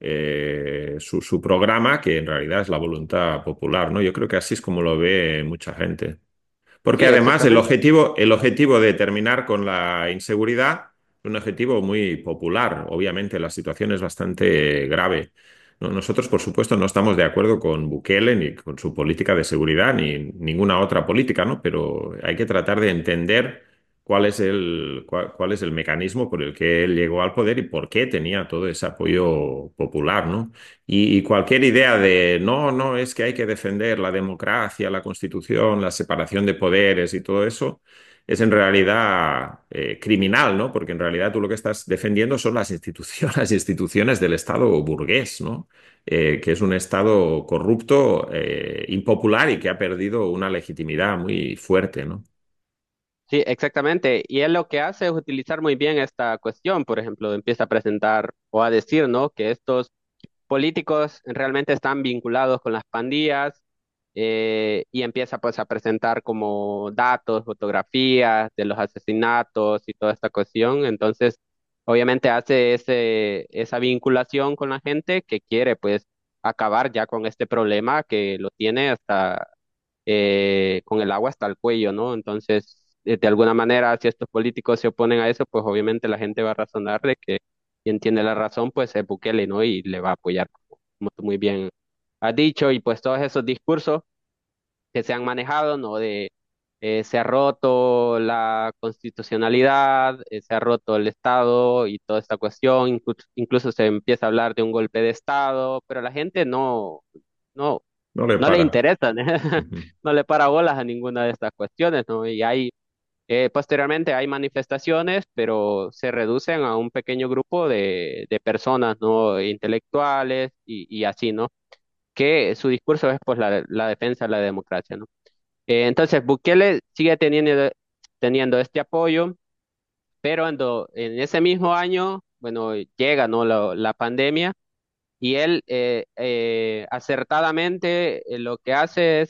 eh, su, su programa, que en realidad es la voluntad popular, ¿no? Yo creo que así es como lo ve mucha gente. Porque sí, además el exactamente. objetivo, el objetivo de terminar con la inseguridad es un objetivo muy popular. Obviamente la situación es bastante grave. No- Nosotros, por supuesto, no estamos de acuerdo con Bukele ni con su política de seguridad ni ninguna otra política, ¿no? Pero hay que tratar de entender cuál es el, cuál, cuál es el mecanismo por el que él llegó al poder y por qué tenía todo ese apoyo popular, ¿no? Y, y cualquier idea de no, no, es que hay que defender la democracia, la constitución, la separación de poderes y todo eso, es en realidad eh, criminal, ¿no? Porque en realidad tú lo que estás defendiendo son las instituciones, las instituciones del Estado burgués, ¿no? Eh, que es un Estado corrupto, eh, impopular y que ha perdido una legitimidad muy fuerte, ¿no? Sí, exactamente. Y él lo que hace es utilizar muy bien esta cuestión. Por ejemplo, empieza a presentar o a decir, ¿no? Que estos políticos realmente están vinculados con las pandillas, eh, y empieza pues a presentar como datos, fotografías de los asesinatos y toda esta cuestión. Entonces, obviamente hace ese, esa vinculación con la gente que quiere pues acabar ya con este problema que lo tiene hasta eh, con el agua hasta el cuello, ¿no? Entonces, eh, de alguna manera, si estos políticos se oponen a eso, pues obviamente la gente va a razonar de que quien tiene la razón, pues es Bukele, ¿no? Y le va a apoyar, como tú muy bien has dicho, y pues todos esos discursos que se han manejado, ¿no? De eh, se ha roto la constitucionalidad, eh, se ha roto el Estado y toda esta cuestión, incluso, incluso se empieza a hablar de un golpe de Estado, pero la gente no, no, No le no le para. interesa, ¿no? Ujú. No le para bolas a ninguna de estas cuestiones, ¿no? Y hay, eh, posteriormente hay manifestaciones, pero se reducen a un pequeño grupo de, de personas, ¿no? Intelectuales y, y así, ¿no? Que su discurso es pues la, la defensa de la democracia, ¿no? Eh, entonces, Bukele sigue teniendo, teniendo este apoyo, pero en, do- en ese mismo año, bueno, llega, ¿no? la, la pandemia y él eh, eh, acertadamente eh, lo que hace es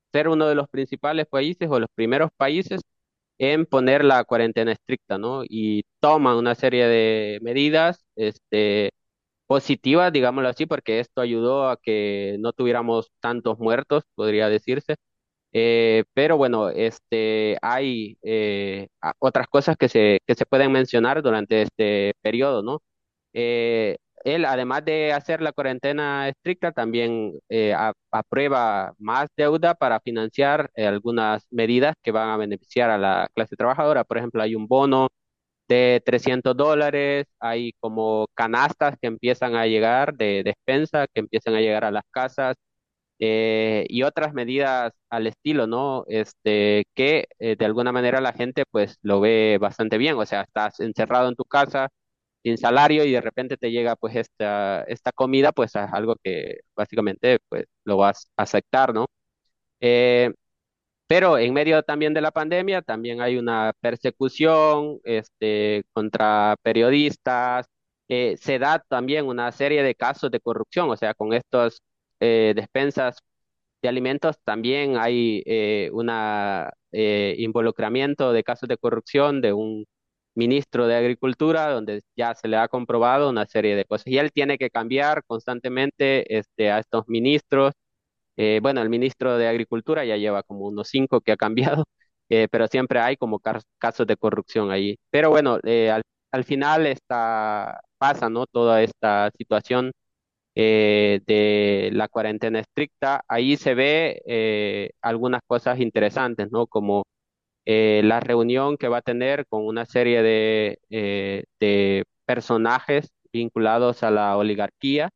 ser uno de los principales países o los primeros países en poner la cuarentena estricta, ¿no? Y toman una serie de medidas, este, positivas, digámoslo así, porque esto ayudó a que no tuviéramos tantos muertos, podría decirse. Eh, pero bueno, este, hay eh, a- otras cosas que se, que se pueden mencionar durante este periodo, ¿no? Eh, Él, además de hacer la cuarentena estricta, también eh, a- aprueba más deuda para financiar eh, algunas medidas que van a beneficiar a la clase trabajadora. Por ejemplo, hay un bono de trescientos dólares, hay como canastas que empiezan a llegar de despensa, que empiezan a llegar a las casas, eh, y otras medidas al estilo, ¿no? Este, que eh, de alguna manera la gente pues lo ve bastante bien, o sea, estás encerrado en tu casa sin salario y de repente te llega pues esta, esta comida, pues es algo que básicamente pues lo vas a aceptar, ¿no? Eh, pero en medio también de la pandemia, también hay una persecución este, contra periodistas. Eh, se da también una serie de casos de corrupción, o sea, con estos eh, despensas de alimentos también hay eh, una eh, involucramiento de casos de corrupción de un ministro de Agricultura, donde ya se le ha comprobado una serie de cosas. Y él tiene que cambiar constantemente este, a estos ministros. Eh, bueno, el ministro de Agricultura ya lleva como unos cinco que ha cambiado, eh, pero siempre hay como car- casos de corrupción ahí. Pero bueno, eh, al, al final está, pasa, ¿no? Toda esta situación eh, de la cuarentena estricta. Ahí se ve eh, algunas cosas interesantes, ¿no? Como eh, la reunión que va a tener con una serie de, eh, de personajes vinculados a la oligarquía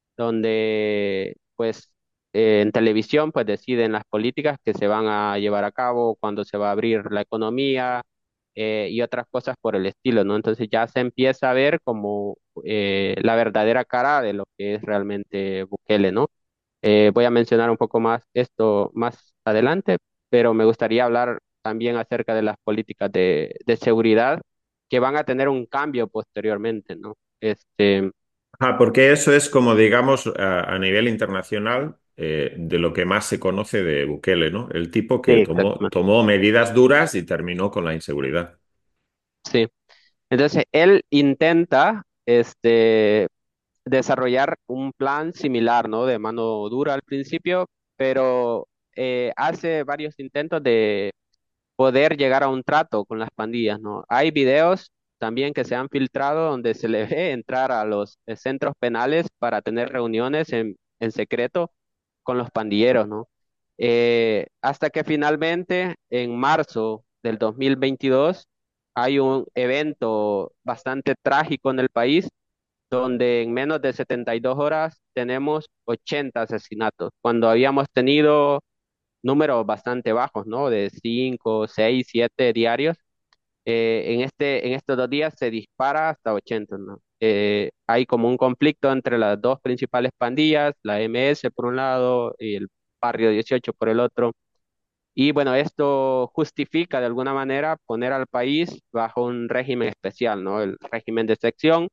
donde pues eh, en televisión pues deciden las políticas que se van a llevar a cabo, cuándo se va a abrir la economía eh, y otras cosas por el estilo, ¿no? Entonces ya se empieza a ver como eh, la verdadera cara de lo que es realmente Bukele, ¿no? Eh, voy a mencionar un poco más esto más adelante, pero me gustaría hablar también acerca de las políticas de, de seguridad que van a tener un cambio posteriormente, ¿no? Este, Ah, porque eso es como, digamos, a, a nivel internacional, eh, de lo que más se conoce de Bukele, ¿no? El tipo sí, que tomó, exactamente. tomó medidas duras y terminó con la inseguridad. Sí. Entonces, él intenta este, desarrollar un plan similar, ¿no? De mano dura al principio, pero eh, hace varios intentos de poder llegar a un trato con las pandillas, ¿no? Hay videos también que se han filtrado donde se le ve entrar a los eh, centros penales para tener reuniones en, en secreto con los pandilleros, ¿no? Eh, hasta que finalmente, en marzo del dos mil veintidós, hay un evento bastante trágico en el país, donde en menos de setenta y dos horas tenemos ochenta asesinatos, cuando habíamos tenido números bastante bajos, ¿no? De cinco, seis, siete diarios. Eh, en este, en estos dos días se dispara hasta ochenta, ¿no? Eh, hay como un conflicto entre las dos principales pandillas, la M S por un lado y el Barrio dieciocho por el otro. Y bueno, esto justifica de alguna manera poner al país bajo un régimen especial, ¿no? El régimen de excepción.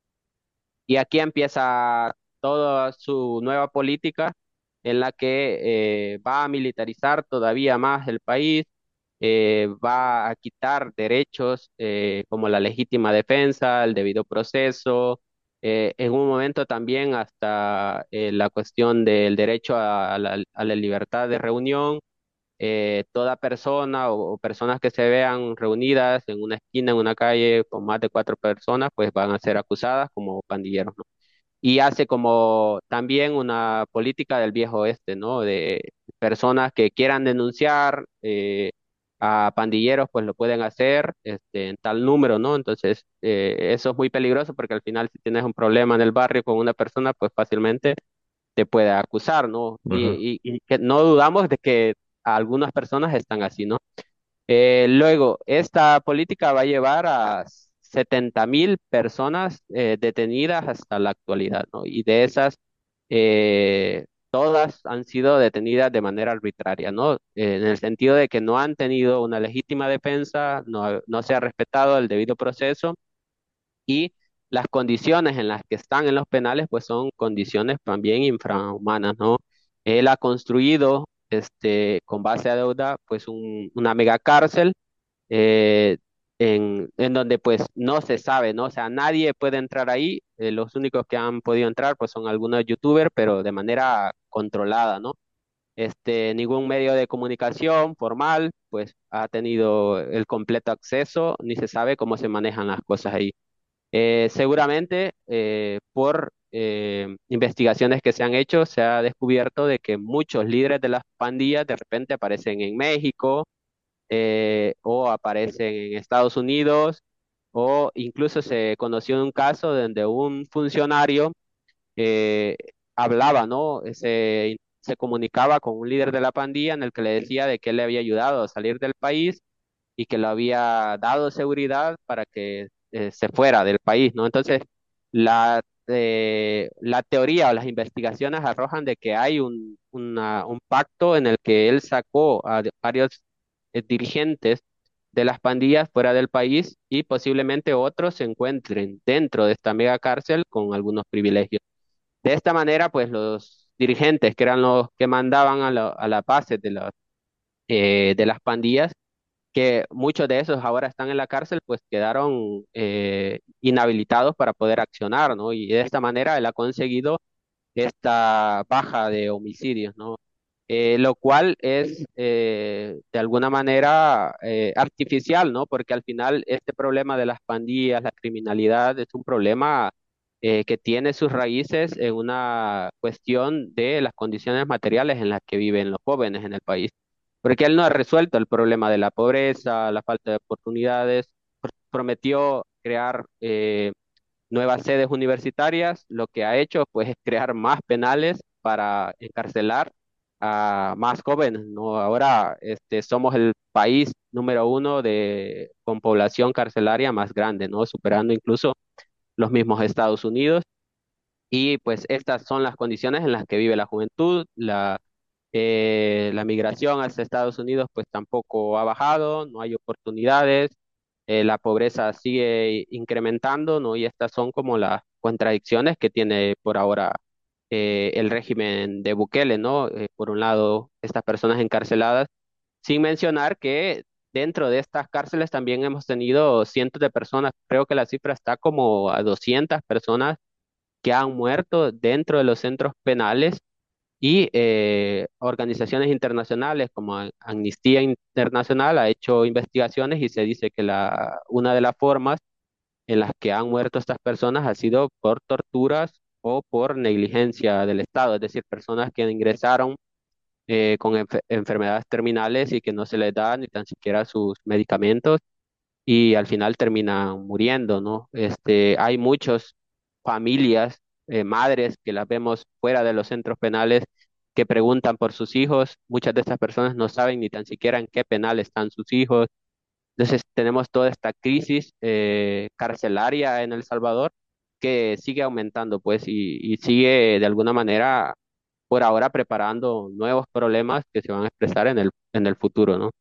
Y aquí empieza toda su nueva política en la que eh, va a militarizar todavía más el país, eh, va a quitar derechos eh, como la legítima defensa, el debido proceso, eh, en un momento también hasta eh, la cuestión del derecho a la, a la libertad de reunión. Eh, toda persona o, o personas que se vean reunidas en una esquina, en una calle con más de cuatro personas, pues van a ser acusadas como pandilleros, ¿no? Y hace como también una política del viejo oeste, ¿no? De personas que quieran denunciar eh, a pandilleros, pues lo pueden hacer este, en tal número, ¿no? Entonces, eh, eso es muy peligroso porque al final si tienes un problema en el barrio con una persona, pues fácilmente te puede acusar, ¿no? Ajá. Y, y, y que no dudamos de que algunas personas están así, ¿no? Eh, luego, esta política va a llevar a setenta mil personas eh, detenidas hasta la actualidad, ¿no? Y de esas, eh, todas han sido detenidas de manera arbitraria, ¿no? Eh, en el sentido de que no han tenido una legítima defensa, no, no se ha respetado el debido proceso y las condiciones en las que están en los penales, pues son condiciones también infrahumanas, ¿no? Él ha construido este, con base a deuda, pues un- una mega cárcel eh, en, en donde pues no se sabe, ¿no? O sea, nadie puede entrar ahí, eh, los únicos que han podido entrar pues son algunos youtubers, pero de manera controlada, ¿no? Este, ningún medio de comunicación formal pues ha tenido el completo acceso, ni se sabe cómo se manejan las cosas ahí. Eh, seguramente eh, por eh, investigaciones que se han hecho, se ha descubierto de que muchos líderes de las pandillas de repente aparecen en México eh, o aparecen en Estados Unidos, o incluso se conoció un caso donde un funcionario eh, hablaba, ¿no? Se, se comunicaba con un líder de la pandilla en el que le decía de que él le había ayudado a salir del país y que le había dado seguridad para que eh, se fuera del país, ¿no? Entonces, la, eh, la teoría o las investigaciones arrojan de que hay un, una- un pacto en el que él sacó a de- varios eh, dirigentes de las pandillas fuera del país y posiblemente otros se encuentren dentro de esta mega cárcel con algunos privilegios. De esta manera, pues los dirigentes, que eran los que mandaban a, la- a las bases de, las eh, de las pandillas, que muchos de esos ahora están en la cárcel, pues quedaron eh, inhabilitados para poder accionar, ¿no? Y de esta manera él ha conseguido esta baja de homicidios, ¿no? Eh, lo cual es eh, de alguna manera eh, artificial, ¿no? Porque al final este problema de las pandillas, la criminalidad, es un problema eh, que tiene sus raíces en una cuestión de las condiciones materiales en las que viven los jóvenes en el país. Porque él no ha resuelto el problema de la pobreza, la falta de oportunidades, pr- prometió crear eh, nuevas sedes universitarias, lo que ha hecho pues es crear más penales para encarcelar a más jóvenes, ¿no? Ahora este, somos el país número uno de, con población carcelaria más grande, ¿no? Superando incluso los mismos Estados Unidos. Y pues estas son las condiciones en las que vive la juventud. La, eh, la migración hacia Estados Unidos pues tampoco ha bajado, no hay oportunidades, eh, la pobreza sigue incrementando, ¿no? Y estas son como las contradicciones que tiene por ahora eh, el régimen de Bukele, ¿no? Eh, por un lado, estas personas encarceladas, sin mencionar que dentro de estas cárceles también hemos tenido cientos de personas, creo que la cifra está como a doscientas personas que han muerto dentro de los centros penales y eh, organizaciones internacionales como Am- Amnistía Internacional ha hecho investigaciones y se dice que la, una de las formas en las que han muerto estas personas ha sido por torturas o por negligencia del Estado, es decir, personas que ingresaron eh, con enfe- enfermedades terminales y que no se les da ni tan siquiera sus medicamentos y al final terminan muriendo, ¿no? Este, hay muchas familias, eh, madres que las vemos fuera de los centros penales que preguntan por sus hijos. Muchas de estas personas no saben ni tan siquiera en qué penal están sus hijos. Entonces tenemos toda esta crisis eh, carcelaria en El Salvador que sigue aumentando, pues, y, y sigue de alguna manera por ahora preparando nuevos problemas que se van a expresar en el, en el futuro, ¿no?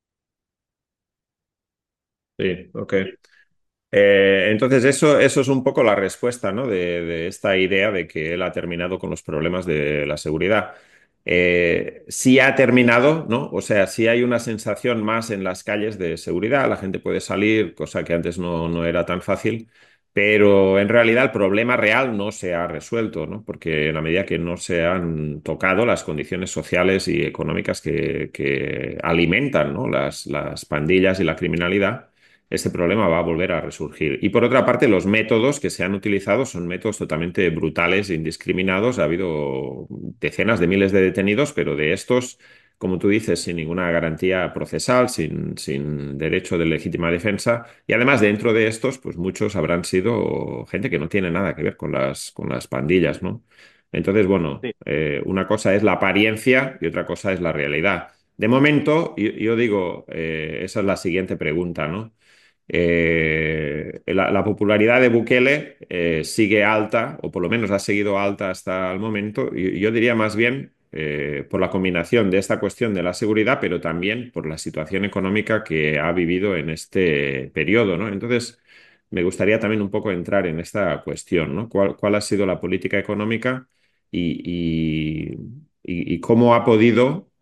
Sí, ok. Eh, entonces, eso, eso es un poco la respuesta, ¿no? de, de esta idea de que él ha terminado con los problemas de la seguridad. Eh, sí ha terminado, ¿no? O sea, sí hay una sensación más en las calles de seguridad, la gente puede salir, cosa que antes no, no era tan fácil, pero en realidad el problema real no se ha resuelto, ¿no? Porque en la medida que no se han tocado las condiciones sociales y económicas que, que alimentan, ¿no? las, las pandillas y la criminalidad, este problema va a volver a resurgir. Y por otra parte, los métodos que se han utilizado son métodos totalmente brutales e indiscriminados. Ha habido decenas de miles de detenidos, pero de estos, como tú dices, sin ninguna garantía procesal, sin, sin derecho de legítima defensa. Y además, dentro de estos, pues muchos habrán sido gente que no tiene nada que ver con las, con las pandillas, ¿no? Entonces, bueno, Sí, eh, una cosa es la apariencia y otra cosa es la realidad. De momento, yo, yo digo, eh, esa es la siguiente pregunta, ¿no? Eh, la, la popularidad de Bukele eh, sigue alta, o por lo menos ha seguido alta hasta el momento, y yo diría más bien eh, por la combinación de esta cuestión de la seguridad, pero también por la situación económica que ha vivido en este periodo, ¿no? Entonces, me gustaría también un poco entrar en esta cuestión, ¿no? ¿Cuál, cuál ha sido la política económica y, y- y- y cómo ha podido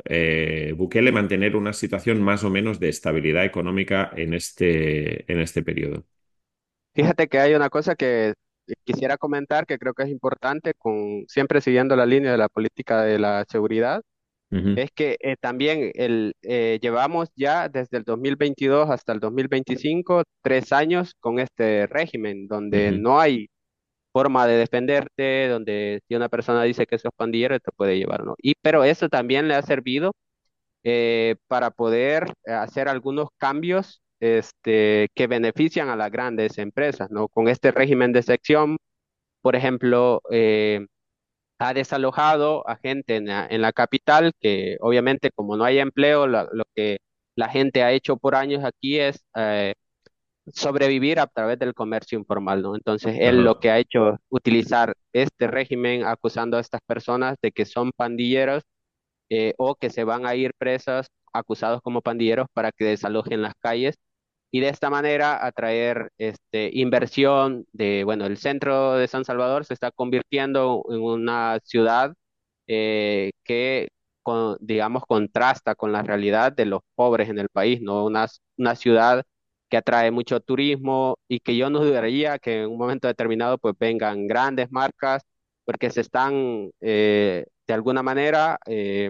eh, Bukele mantener una situación más o menos de estabilidad económica en este, en este periodo? Fíjate que hay una cosa que quisiera comentar que creo que es importante, con, siempre siguiendo la línea de la política de la seguridad, Ujú, es que eh, también el, eh, llevamos ya desde el dos mil veintidós hasta el dos mil veinticinco tres años con este régimen donde ujú, no hay forma de defenderte, donde si una persona dice que sos pandillero te puede llevar, ¿no? Y pero eso también le ha servido eh, para poder eh, hacer algunos cambios este, que benefician a las grandes empresas, ¿no? Con este régimen de sección, por ejemplo, eh, ha desalojado a gente en la, en la capital, que obviamente como no hay empleo, la- lo que la gente ha hecho por años aquí es eh, sobrevivir a través del comercio informal, ¿no? Entonces, él lo ajá, que ha hecho es utilizar este régimen acusando a estas personas de que son pandilleros eh, o que se van a ir presas acusados como pandilleros para que desalojen las calles y de esta manera atraer este, inversión de, bueno, el centro de San Salvador se está convirtiendo en una ciudad eh, que, con- digamos, contrasta con la realidad de los pobres en el país, ¿no? Una, una ciudad que atrae mucho turismo y que yo no dudaría que en un momento determinado pues vengan grandes marcas porque se están eh, de alguna manera eh,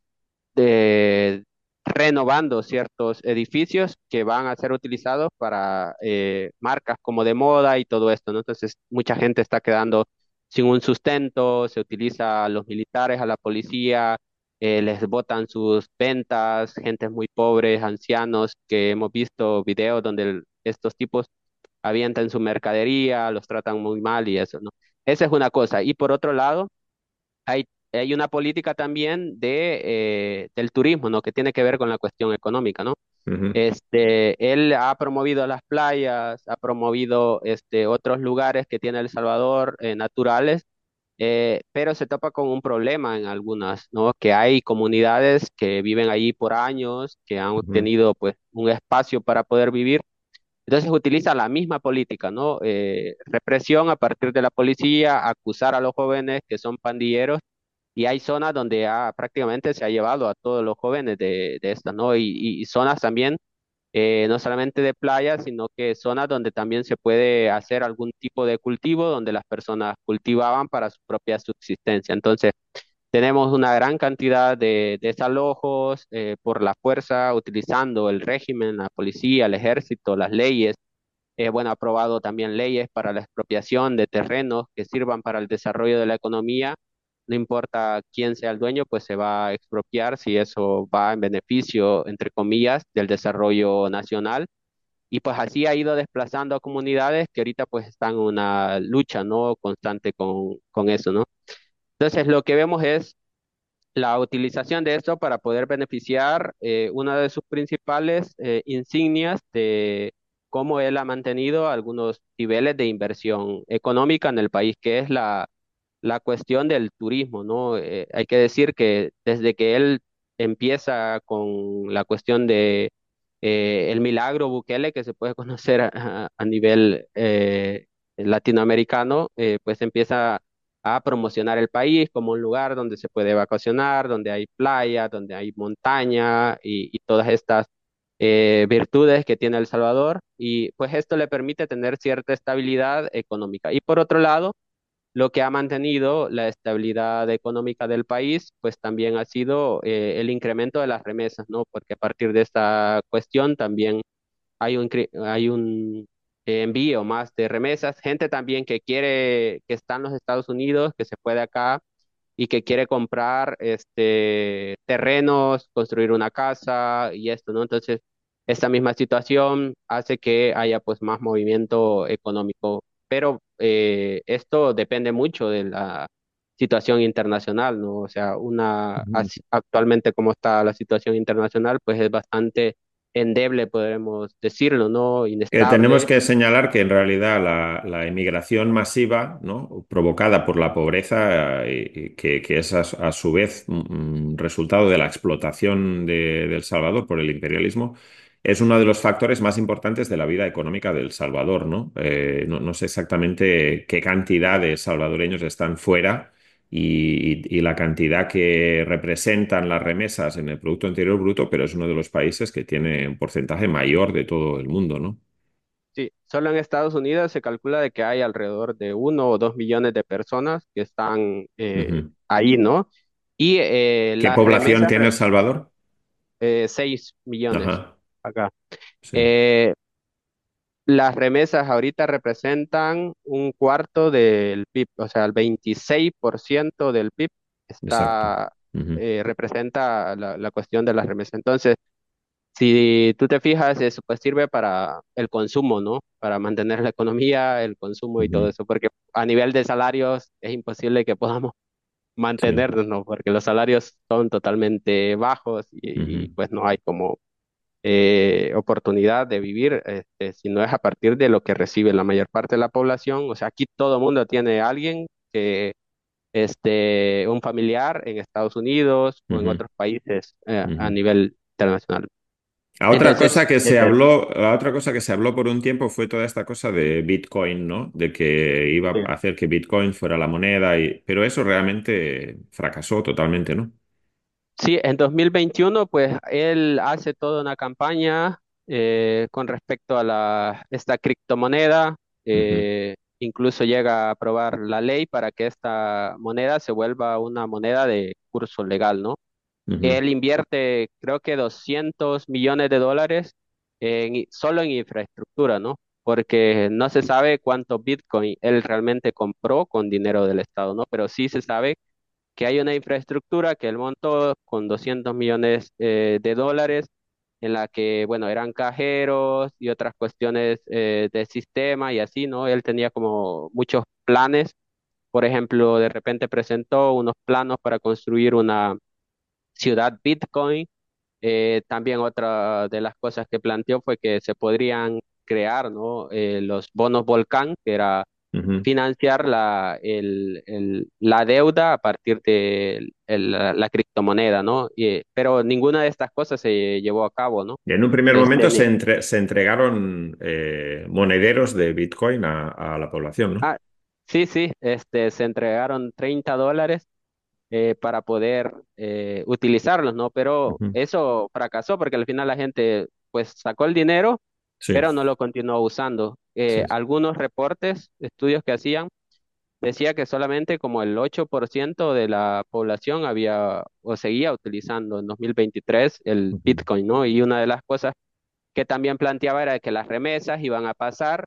de- renovando ciertos edificios que van a ser utilizados para eh, marcas como de moda y todo esto, ¿no? Entonces, mucha gente está quedando sin un sustento, se utiliza a los militares, a la policía, eh, les botan sus ventas, gente muy pobres, ancianos, que hemos visto videos donde el- estos tipos avientan su mercadería, los tratan muy mal y eso, ¿no? Esa es una cosa. Y por otro lado, hay, hay una política también de, eh, del turismo, ¿no? Que tiene que ver con la cuestión económica, ¿no? ujú, Este, él ha promovido las playas, ha promovido este, otros lugares que tiene El Salvador, eh, naturales, eh, pero se topa con un problema en algunas, ¿no? Que hay comunidades que viven allí por años, que han ujú, tenido pues un espacio para poder vivir. Entonces utiliza la misma política, ¿no? Eh, represión a partir de la policía, acusar a los jóvenes que son pandilleros y hay zonas donde ha, prácticamente se ha llevado a todos los jóvenes de, de estas, ¿no? Y, y- y zonas también, eh, no solamente de playas, sino que zonas donde también se puede hacer algún tipo de cultivo, donde las personas cultivaban para su propia subsistencia. Entonces, tenemos una gran cantidad de desalojos eh, por la fuerza, utilizando el régimen, la policía, el ejército, las leyes. Eh, bueno, ha aprobado también leyes para la expropiación de terrenos que sirvan para el desarrollo de la economía. No importa quién sea el dueño, pues se va a expropiar si eso va en beneficio, entre comillas, del desarrollo nacional. Y pues así ha ido desplazando a comunidades que ahorita pues están en una lucha, ¿no? Constante con, con eso, ¿no? Entonces lo que vemos es la utilización de esto para poder beneficiar eh, una de sus principales eh, insignias de cómo él ha mantenido algunos niveles de inversión económica en el país, que es la, la cuestión del turismo, ¿no? Eh, hay que decir que desde que él empieza con la cuestión de eh, el milagro Bukele, que se puede conocer a, a nivel eh, latinoamericano, eh, pues empieza a promocionar el país como un lugar donde se puede vacacionar, donde hay playa, donde hay montaña y, y todas estas eh, virtudes que tiene El Salvador. Y pues esto le permite tener cierta estabilidad económica. Y por otro lado, lo que ha mantenido la estabilidad económica del país, pues también ha sido eh, el incremento de las remesas, ¿no? Porque a partir de esta cuestión también hay un, cre- hay un eh, envío más de remesas, gente también que quiere, que está en los Estados Unidos, que se puede acá y que quiere comprar este terrenos, construir una casa y esto, ¿no? Entonces, esta misma situación hace que haya pues más movimiento económico, pero eh, esto depende mucho de la situación internacional, ¿no? O sea, una ujú. así- actualmente como está la situación internacional, pues es bastante endeble, podemos decirlo, ¿no? Que tenemos Inestable. que señalar que en realidad la, la emigración masiva, ¿no? Provocada por la pobreza, eh, y que, que es a, a su vez un resultado de la explotación de, de El Salvador por el imperialismo, es uno de los factores más importantes de la vida económica de El Salvador, ¿no? Eh, no, no sé exactamente qué cantidad de salvadoreños están fuera, y, y- y la cantidad que representan las remesas en el Producto Interior Bruto, pero es uno de los países que tiene un porcentaje mayor de todo el mundo, ¿no? Sí, solo en Estados Unidos se calcula de que hay alrededor de uno o dos millones de personas que están eh, Ujú. ahí, ¿no? Y eh, ¿Qué las población remesas, tiene El Salvador? eh, seis millones Ajá, acá. sí, Eh, las remesas ahorita representan un cuarto del P I B, o sea, el veintiséis por ciento del P I B exacto. está, Ujú, eh, representa la, la cuestión de las remesas. Entonces, si tú te fijas, eso pues sirve para el consumo, ¿no? Para mantener la economía, el consumo y todo ujú, eso, porque a nivel de salarios es imposible que podamos sí, mantenernos, ¿no? Porque los salarios son totalmente bajos y, y, ujú, pues no hay como eh, oportunidad de vivir, este, si no es a partir de lo que recibe la mayor parte de la población. O sea, aquí todo el mundo tiene a alguien que, este, un familiar en Estados Unidos o en ujú, otros países eh, a ujú. nivel internacional. La otra cosa Entonces, que se desde, habló, la otra cosa que se habló por un tiempo fue toda esta cosa de Bitcoin, ¿no? De que iba sí, a hacer que Bitcoin fuera la moneda y, pero eso realmente fracasó totalmente, ¿no? sí, en dos mil veintiuno, pues él hace toda una campaña eh, con respecto a la, esta criptomoneda, Ujú, eh, incluso llega a aprobar la ley para que esta moneda se vuelva una moneda de curso legal, ¿no? ujú, Él invierte, creo que doscientos millones de dólares en, i- solo en infraestructura, ¿no? Porque no se sabe cuánto Bitcoin él realmente compró con dinero del Estado, ¿no? Pero sí se sabe que hay una infraestructura que él montó con doscientos millones eh, de dólares, en la que, bueno, eran cajeros y otras cuestiones eh, de sistema y así, ¿no? Él tenía como muchos planes. Por ejemplo, de repente presentó unos planos para construir una ciudad Bitcoin. Eh, también otra de las cosas que planteó fue que se podrían crear, ¿no? Eh, los bonos Volcán, que era ujú. financiar la, el, el- la deuda a partir de el- el- la, la criptomoneda, ¿no? Y, pero ninguna de estas cosas se llevó a cabo, ¿no? Y en un primer Este, momento ni- se, entre- se entregaron eh, monederos de Bitcoin a, a la población, ¿no? ah, sí, sí, este, se entregaron treinta dólares eh, para poder eh, utilizarlos, ¿no? Pero Ujú. eso fracasó porque al final la gente pues sacó el dinero, Sí, pero no lo continuó usando. Eh, sí, sí. algunos reportes, estudios que hacían, decía que solamente como el ocho por ciento de la población había o seguía utilizando en dos mil veintitrés el Ujú, Bitcoin, ¿no? Y una de las cosas que también planteaba era que las remesas iban a pasar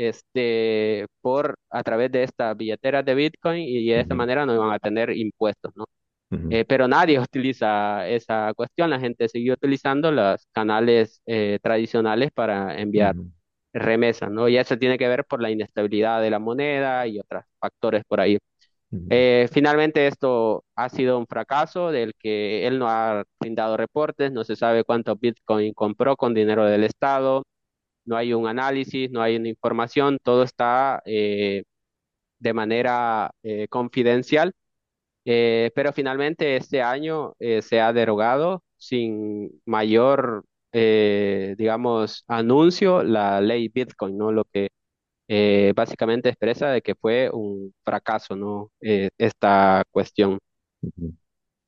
este, por a través de estas billeteras de Bitcoin y de esta ujú, manera no iban a tener impuestos, ¿no? ujú, Eh, pero nadie utiliza esa cuestión, la gente siguió utilizando los canales eh, tradicionales para enviar ujú, remesas, ¿no? Y eso tiene que ver por la inestabilidad de la moneda y otros factores por ahí. ujú, Eh, finalmente esto ha sido un fracaso del que él no ha brindado reportes, no se sabe cuánto Bitcoin compró con dinero del Estado, no hay un análisis, no hay una información, todo está eh, de manera eh, confidencial. Eh, pero finalmente este año eh, se ha derogado sin mayor, eh, digamos, anuncio la ley Bitcoin, ¿no? Lo que eh, básicamente expresa de que fue un fracaso, ¿no? Eh, esta cuestión. ujú.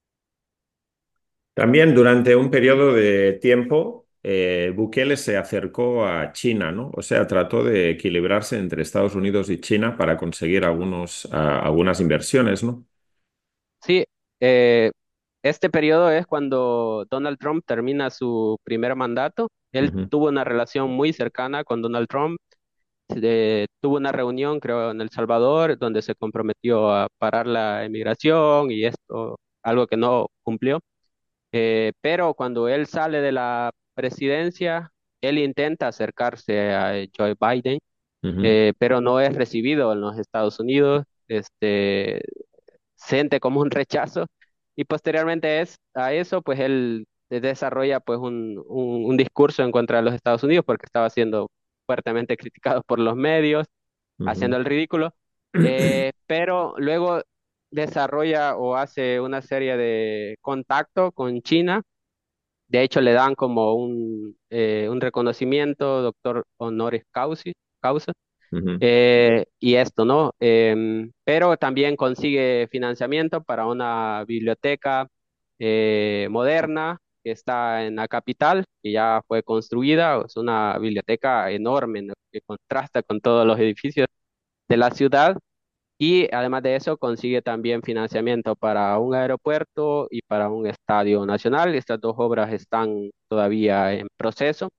También durante un periodo de tiempo, eh, Bukele se acercó a China, ¿no? O sea, trató de equilibrarse entre Estados Unidos y China para conseguir algunos, ah, algunas inversiones, ¿no? Sí, eh, este periodo es cuando Donald Trump termina su primer mandato. Él Ujú, tuvo una relación muy cercana con Donald Trump. Eh, tuvo una reunión, creo, en El Salvador, donde se comprometió a parar la emigración y esto, algo que no cumplió. Eh, pero cuando él sale de la presidencia, él intenta acercarse a Joe Biden, ujú, eh, pero no es recibido en los Estados Unidos. Este, siente como un rechazo y posteriormente es, a eso pues él desarrolla pues un, un, un discurso en contra de los Estados Unidos porque estaba siendo fuertemente criticado por los medios, ujú, haciendo el ridículo, eh, pero luego desarrolla o hace una serie de contacto con China. De hecho le dan como un, eh, un reconocimiento, doctor honoris causa, causa Ujú, Eh, y esto, ¿no? Em, pero también consigue financiamiento para una biblioteca eh, moderna que está en la capital, que ya fue construida. Es una biblioteca enorme, ¿no? Que contrasta con todos los edificios de la ciudad. Y además de eso, consigue también financiamiento para un aeropuerto y para un estadio nacional. Estas dos obras están todavía en proceso.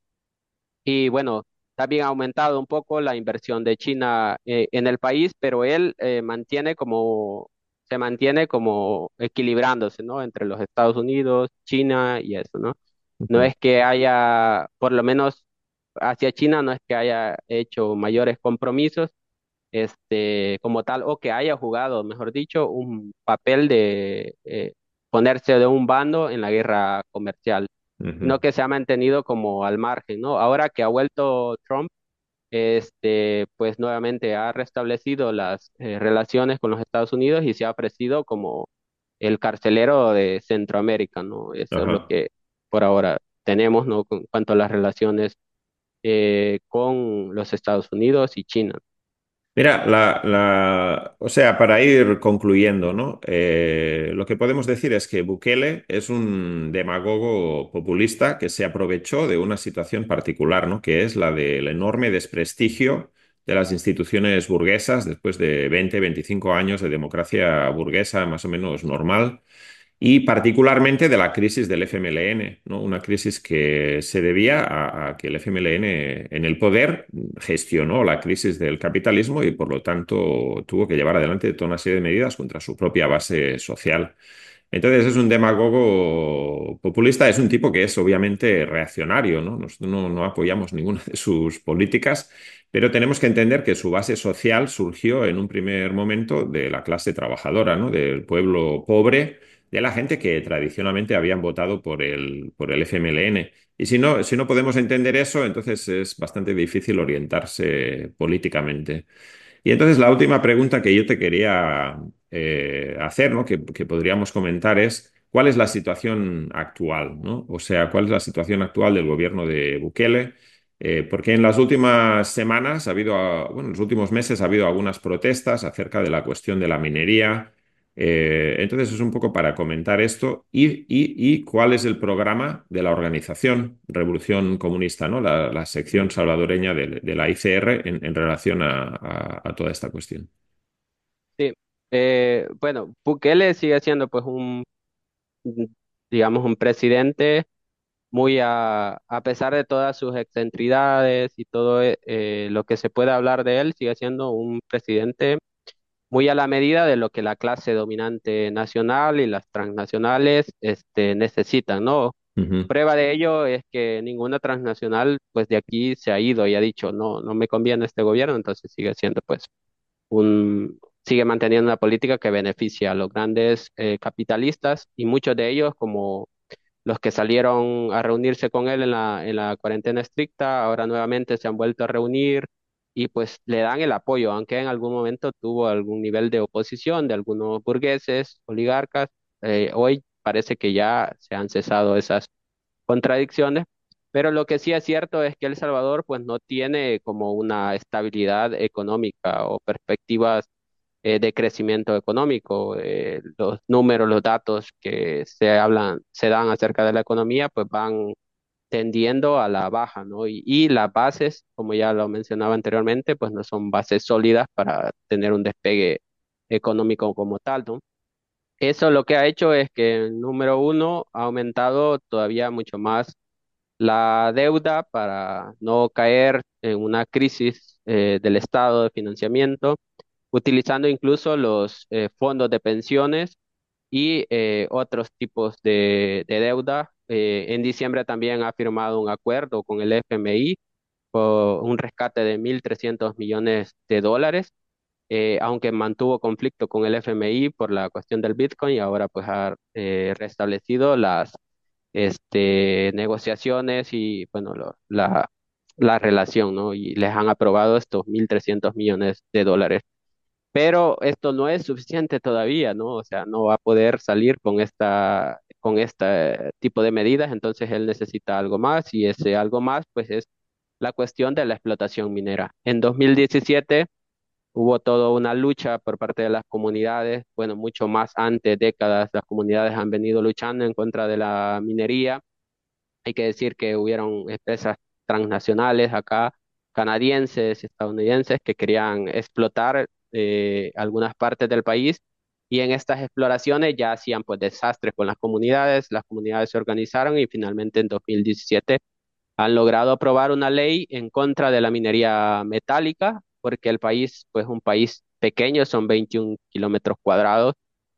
Y bueno, también ha aumentado un poco la inversión de China eh, en el país, pero él eh, mantiene como, se mantiene como equilibrándose, ¿no? Entre los Estados Unidos, China y eso, ¿no? No ujú, es que haya, por lo menos hacia China, no es que haya hecho mayores compromisos, este, como tal, o que haya jugado, mejor dicho, un papel de eh, ponerse de un bando en la guerra comercial, ujú. sino que se ha mantenido como al margen, ¿no? Ahora que ha vuelto Trump, este, pues nuevamente ha restablecido las eh, relaciones con los Estados Unidos y se ha ofrecido como el carcelero de Centroamérica, ¿no? Eso es lo Ajá. que por ahora tenemos, ¿no? Con cuanto a las relaciones eh, con los Estados Unidos y China. Mira, la, la- o sea, para ir concluyendo, ¿no? Eh, lo que podemos decir es que Bukele es un demagogo populista que se aprovechó de una situación particular, ¿no? Que es la del enorme desprestigio de las instituciones burguesas después de veinte, veinticinco años de democracia burguesa más o menos normal y particularmente de la crisis del F M L N, ¿no? Una crisis que se debía a, a que el F M L N en el poder gestionó la crisis del capitalismo y por lo tanto tuvo que llevar adelante toda una serie de medidas contra su propia base social. Entonces es un demagogo populista, es un tipo que es obviamente reaccionario, ¿no? Nosotros no, no apoyamos ninguna de sus políticas, pero tenemos que entender que su base social surgió en un primer momento de la clase trabajadora, ¿no? Del pueblo pobre, de la gente que tradicionalmente habían votado por el, por el F M L N. Y si no, si no podemos entender eso, entonces es bastante difícil orientarse políticamente. Y entonces la última pregunta que yo te quería eh, hacer, ¿no? Que, que podríamos comentar es, ¿cuál es la situación actual, ¿no? O sea, ¿cuál es la situación actual del gobierno de Bukele? Eh, porque en las últimas semanas ha habido, ah, bueno, en los últimos meses ha habido algunas protestas acerca de la cuestión de la minería. Eh, entonces es un poco para comentar esto y, y- y cuál es el programa de la organización Revolución Comunista, ¿no? La, la sección salvadoreña de, de la I C R en, en relación a, a- a toda esta cuestión. Sí, eh, bueno, Bukele sigue siendo pues un, un, digamos, un presidente muy a, a pesar de todas sus excentridades y todo eh, eh, lo que se puede hablar de él, sigue siendo un presidente muy a la medida de lo que la clase dominante nacional y las transnacionales este, necesitan, ¿no? Ujú, Prueba de ello es que ninguna transnacional pues de aquí se ha ido y ha dicho, no, no me conviene este gobierno, entonces sigue siendo pues un, sigue manteniendo una política que beneficia a los grandes eh, capitalistas y muchos de ellos, como los que salieron a reunirse con él en la, en la cuarentena estricta, ahora nuevamente se han vuelto a reunir y pues le dan el apoyo, aunque en algún momento tuvo algún nivel de oposición de algunos burgueses, oligarcas. Eh, hoy parece que ya se han cesado esas contradicciones, pero lo que sí es cierto es que El Salvador pues no tiene como una estabilidad económica o perspectivas eh, de crecimiento económico. Eh, los números, los datos que se hablan, se dan acerca de la economía pues van tendiendo a la baja, ¿no? Y, y las bases, como ya lo mencionaba anteriormente, pues no son bases sólidas para tener un despegue económico como tal, ¿no? Eso lo que ha hecho es que, número uno, ha aumentado todavía mucho más la deuda para no caer en una crisis eh, del Estado de financiamiento, utilizando incluso los eh, fondos de pensiones y eh, otros tipos de, de deuda. Eh, en diciembre también ha firmado un acuerdo con el F M I por un rescate de mil trescientos millones de dólares, eh, aunque mantuvo conflicto con el F M I por la cuestión del Bitcoin y ahora pues ha eh, restablecido las este, negociaciones y bueno, lo- la, la relación, ¿no? Y les han aprobado estos mil trescientos millones de dólares. Pero esto no es suficiente todavía, ¿no? O sea, no va a poder salir con esta, con este tipo de medidas, entonces él necesita algo más y ese algo más, pues es la cuestión de la explotación minera. En dos mil diecisiete hubo toda una lucha por parte de las comunidades, bueno, mucho más antes, décadas, las comunidades han venido luchando en contra de la minería. Hay que decir que hubieron empresas transnacionales acá, canadienses, estadounidenses, que querían explotar eh, algunas partes del país y en estas exploraciones ya hacían pues desastres con las comunidades, las comunidades se organizaron y finalmente en dos mil diecisiete han logrado aprobar una ley en contra de la minería metálica, porque el país, pues un país pequeño, son veintiún kilómetros cuadrados,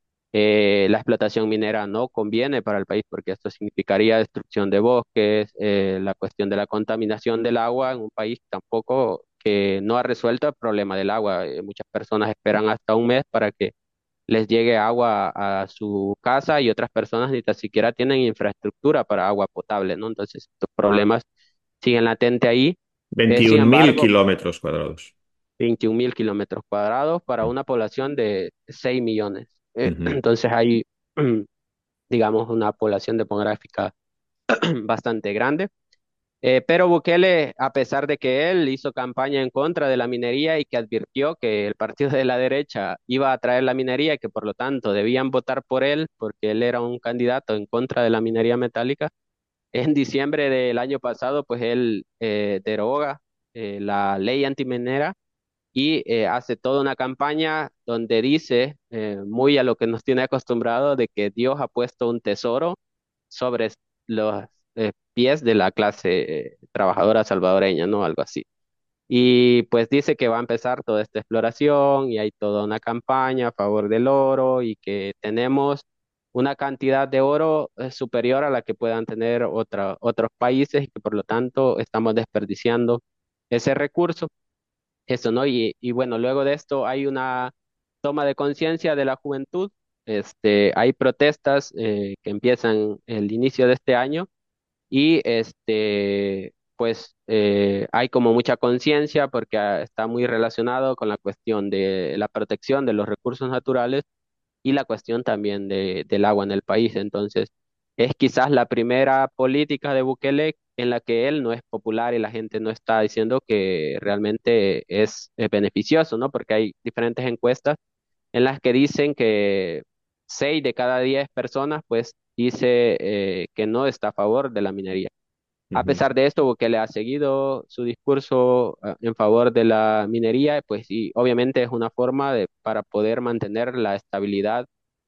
eh, la explotación minera no conviene para el país porque esto significaría destrucción de bosques, eh, la cuestión de la contaminación del agua en un país tampoco que no ha resuelto el problema del agua. Eh, muchas personas esperan hasta un mes para que les llegue agua a su casa y otras personas ni tan siquiera tienen infraestructura para agua potable, ¿no? Entonces, estos problemas siguen latentes ahí. Eh, sin veintiún mil embargo, kilómetros cuadrados. veintiún mil kilómetros cuadrados para una población de seis millones. Eh, Ujú. entonces hay, digamos, una población demográfica bastante grande. Eh, pero Bukele, a pesar de que él hizo campaña en contra de la minería y que advirtió que el partido de la derecha iba a traer la minería y que por lo tanto debían votar por él porque él era un candidato en contra de la minería metálica, en diciembre del año pasado, pues él eh, deroga eh, la ley antiminera y eh, hace toda una campaña donde dice, eh, muy a lo que nos tiene acostumbrado, de que Dios ha puesto un tesoro sobre los eh, pies de la clase eh, trabajadora salvadoreña, ¿no? Algo así. Y pues dice que va a empezar toda esta exploración y hay toda una campaña a favor del oro y que tenemos una cantidad de oro eh, superior a la que puedan tener otra- otros países y que por lo tanto estamos desperdiciando ese recurso. Eso, ¿no? Y, y bueno, luego de esto hay una toma de conciencia de la juventud. Este, hay protestas eh, que empiezan el inicio de este año y este, pues eh, hay como mucha conciencia porque ah, está muy relacionado con la cuestión de la protección de los recursos naturales y la cuestión también de, del agua en el país. Entonces, es quizás la primera política de Bukele en la que él no es popular y la gente no está diciendo que realmente es, eh, beneficioso, ¿no? Porque hay diferentes encuestas en las que dicen que seis de cada diez personas, pues, dice eh, que no está a favor de la minería. A Ujú. pesar de esto, Bukele ha seguido su discurso ah, en favor de la minería, pues, y obviamente es una forma de, para poder mantener la estabilidad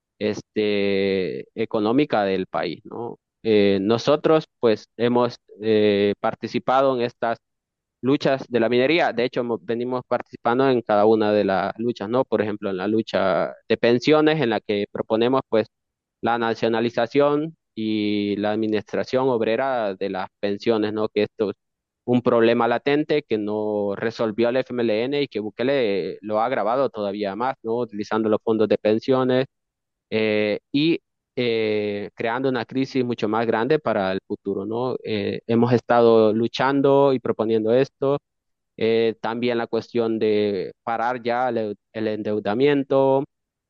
este, económica del país, ¿no? Eh, nosotros, pues, hemos eh, participado en estas luchas de la minería. De hecho, hemos- venimos participando en cada una de las luchas, ¿no? Por ejemplo, en la lucha de pensiones, en la que proponemos, pues, la nacionalización y la administración obrera de las pensiones, ¿no? Que esto es un problema latente que no resolvió el F M L N y que Bukele lo ha agravado todavía más, ¿no? Utilizando los fondos de pensiones eh, y eh, creando una crisis mucho más grande para el futuro, ¿no? Eh, hemos estado luchando y proponiendo esto. Eh, también la cuestión de parar ya el, el endeudamiento,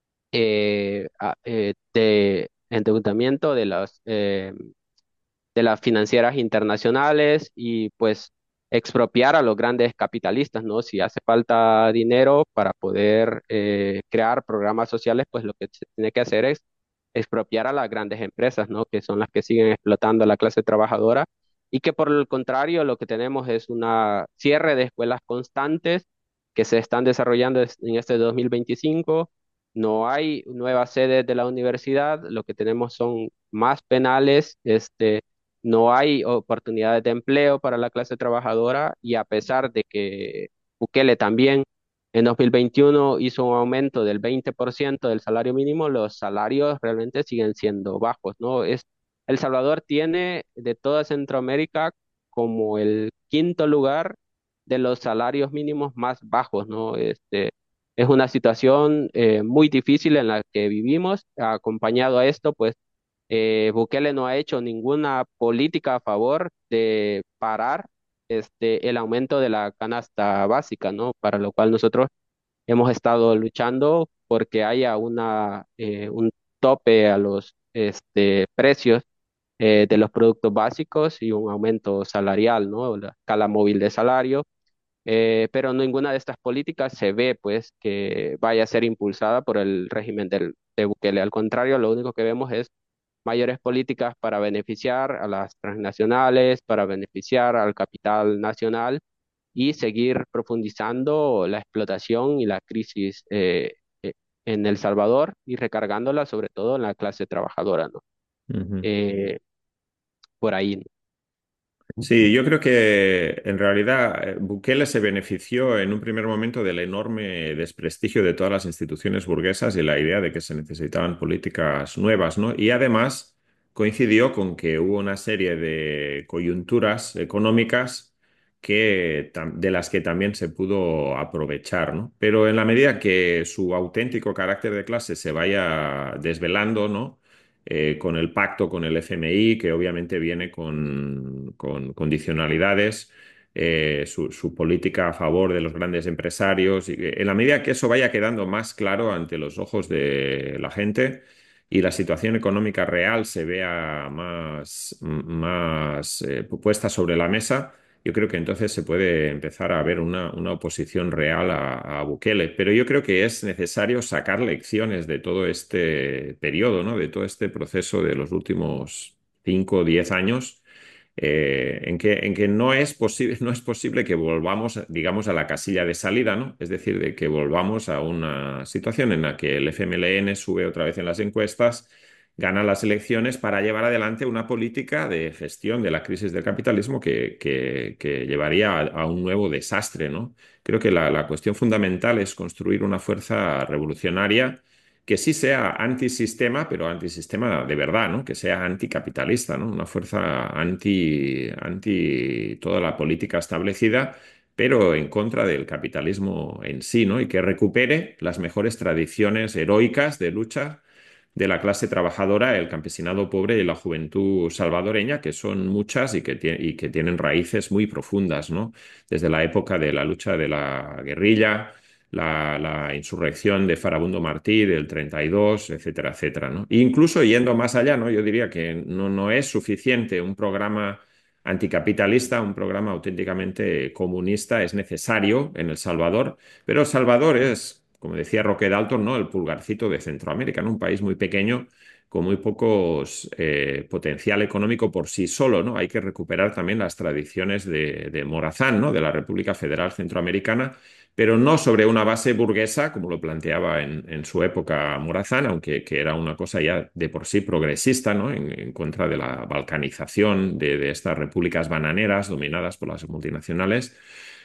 eh, a- eh, de endeudamiento de las, eh, de las financieras internacionales y pues expropiar a los grandes capitalistas, ¿no? Si hace falta dinero para poder eh, crear programas sociales, pues lo que se tiene que hacer es expropiar a las grandes empresas, ¿no? Que son las que siguen explotando a la clase trabajadora y que por el contrario lo que tenemos es una cierre de escuelas constantes que se están desarrollando es- en este dos mil veinticinco. No hay nuevas sedes de la universidad, lo que tenemos son más penales, este, no hay oportunidades de empleo para la clase trabajadora y a pesar de que Bukele también en dos mil veintiuno hizo un aumento del veinte por ciento del salario mínimo, los salarios realmente siguen siendo bajos, ¿no? Es, El Salvador tiene de toda Centroamérica como el quinto lugar de los salarios mínimos más bajos, ¿no? Este, es una situación eh, muy difícil en la que vivimos. Acompañado a esto, pues eh, Bukele no ha hecho ninguna política a favor de parar este, el aumento de la canasta básica, ¿no? Para lo cual nosotros hemos estado luchando porque haya una, eh, un tope a los este, precios eh, de los productos básicos y un aumento salarial, ¿no? La escala móvil de salario, eh, pero ninguna de estas políticas se ve, pues, que vaya a ser impulsada por el régimen del, de Bukele. Al contrario, lo único que vemos es mayores políticas para beneficiar a las transnacionales, para beneficiar al capital nacional y seguir profundizando la explotación y la crisis eh, eh, en El Salvador y recargándola sobre todo en la clase trabajadora, ¿no? Ujú. Eh, por ahí, ¿no? Sí, yo creo que en realidad eh, Bukele se benefició en un primer momento del enorme desprestigio de todas las instituciones burguesas y la idea de que se necesitaban políticas nuevas, ¿no? Y además coincidió con que hubo una serie de coyunturas económicas que, tam- de las que también se pudo aprovechar, ¿no? Pero en la medida que su auténtico carácter de clase se vaya desvelando, ¿no? eh, con el pacto con el F M I, que obviamente viene con, con condicionalidades, eh, su, su política a favor de los grandes empresarios, y que en la medida que eso vaya quedando más claro ante los ojos de la gente y la situación económica real se vea más, más eh, puesta sobre la mesa. Yo creo que entonces se puede empezar a ver una, una oposición real a, a Bukele, pero yo creo que es necesario sacar lecciones de todo este periodo, ¿no? De todo este proceso de los últimos cinco o diez años, eh, en que, en que no es posible, no es posible que volvamos, digamos, a la casilla de salida, ¿no? Es decir, de que volvamos a una situación en la que el F M L N sube otra vez en las encuestas, gana las elecciones para llevar adelante una política de gestión de la crisis del capitalismo que, que- que llevaría a, a un nuevo desastre, ¿no? Creo que la, la cuestión fundamental es construir una fuerza revolucionaria que sí sea antisistema, pero antisistema de verdad, ¿no? Que sea anticapitalista, ¿no? Una fuerza anti, anti toda la política establecida, pero en contra del capitalismo en sí, ¿no? Y que recupere las mejores tradiciones heroicas de lucha de la clase trabajadora, el campesinado pobre y la juventud salvadoreña, que son muchas y que, tie- y que tienen raíces muy profundas, ¿no? Desde la época de la lucha de la guerrilla, la, la insurrección de Farabundo Martí del treinta y dos, etcétera, etcétera, ¿no? E incluso yendo más allá, ¿no? Yo diría que no, no es suficiente un programa anticapitalista, un programa auténticamente comunista, es necesario en El Salvador, pero El Salvador es, como decía Roque Dalton, ¿no? El pulgarcito de Centroamérica, ¿no? Un país muy pequeño con muy pocos eh, potencial económico por sí solo, ¿no? Hay que recuperar también las tradiciones de, de Morazán, ¿no? De la República Federal Centroamericana, pero no sobre una base burguesa, como lo planteaba en, en su época Morazán, aunque que era una cosa ya de por sí progresista, ¿no? En, en contra de la balcanización de, de estas repúblicas bananeras dominadas por las multinacionales,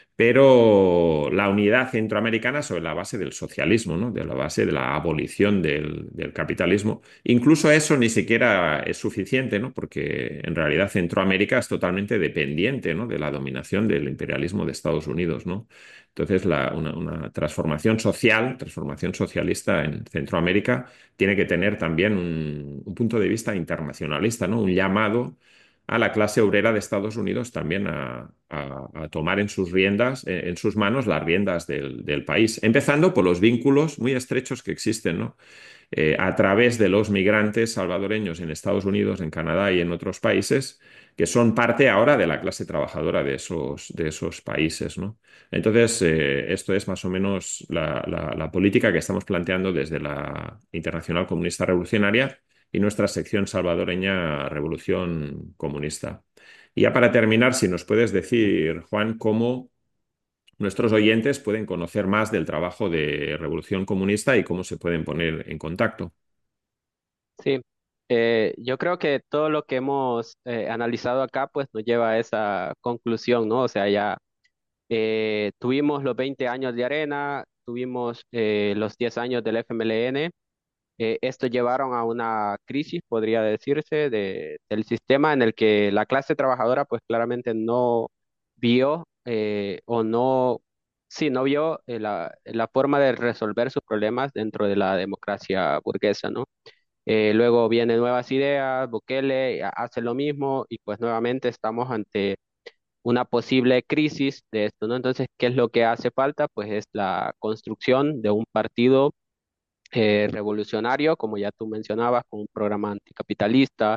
pero la unidad centroamericana sobre la base del socialismo, ¿no? De la base de la abolición del, del capitalismo. Incluso eso ni siquiera es suficiente, ¿no? Porque en realidad Centroamérica es totalmente dependiente, ¿no? De la dominación del imperialismo de Estados Unidos, ¿no? Entonces, la- una, una transformación social, transformación socialista en Centroamérica tiene que tener también un, un punto de vista internacionalista, ¿no? Un llamado a la clase obrera de Estados Unidos también a, a- a tomar en sus riendas, eh, en sus manos las riendas del, del país, empezando por los vínculos muy estrechos que existen, ¿no? Eh, a través de los migrantes salvadoreños en Estados Unidos, en Canadá y en otros países, que son parte ahora de la clase trabajadora de esos, de esos países, ¿no? Entonces, eh, esto es más o menos la, la- la política que estamos planteando desde la Internacional Comunista Revolucionaria y nuestra sección salvadoreña Revolución Comunista. Y ya para terminar, si nos puedes decir, Juan, cómo nuestros oyentes pueden conocer más del trabajo de Revolución Comunista y cómo se pueden poner en contacto. Sí, eh, yo creo que todo lo que hemos eh, analizado acá pues nos lleva a esa conclusión, ¿no? O sea, ya eh, tuvimos los veinte años de Arena, tuvimos eh, los diez años del F M L N. Eh, esto llevaron a una crisis, podría decirse, de- del sistema en el que la clase trabajadora pues claramente no vio eh, o no, sí, no vio eh, la, la forma de resolver sus problemas dentro de la democracia burguesa, ¿no? Eh, luego vienen nuevas ideas, Bukele ha- hace lo mismo y pues nuevamente estamos ante una posible crisis de esto, ¿no? Entonces, ¿qué es lo que hace falta? Pues es la construcción de un partido eh, revolucionario, como ya tú mencionabas, con un programa anticapitalista,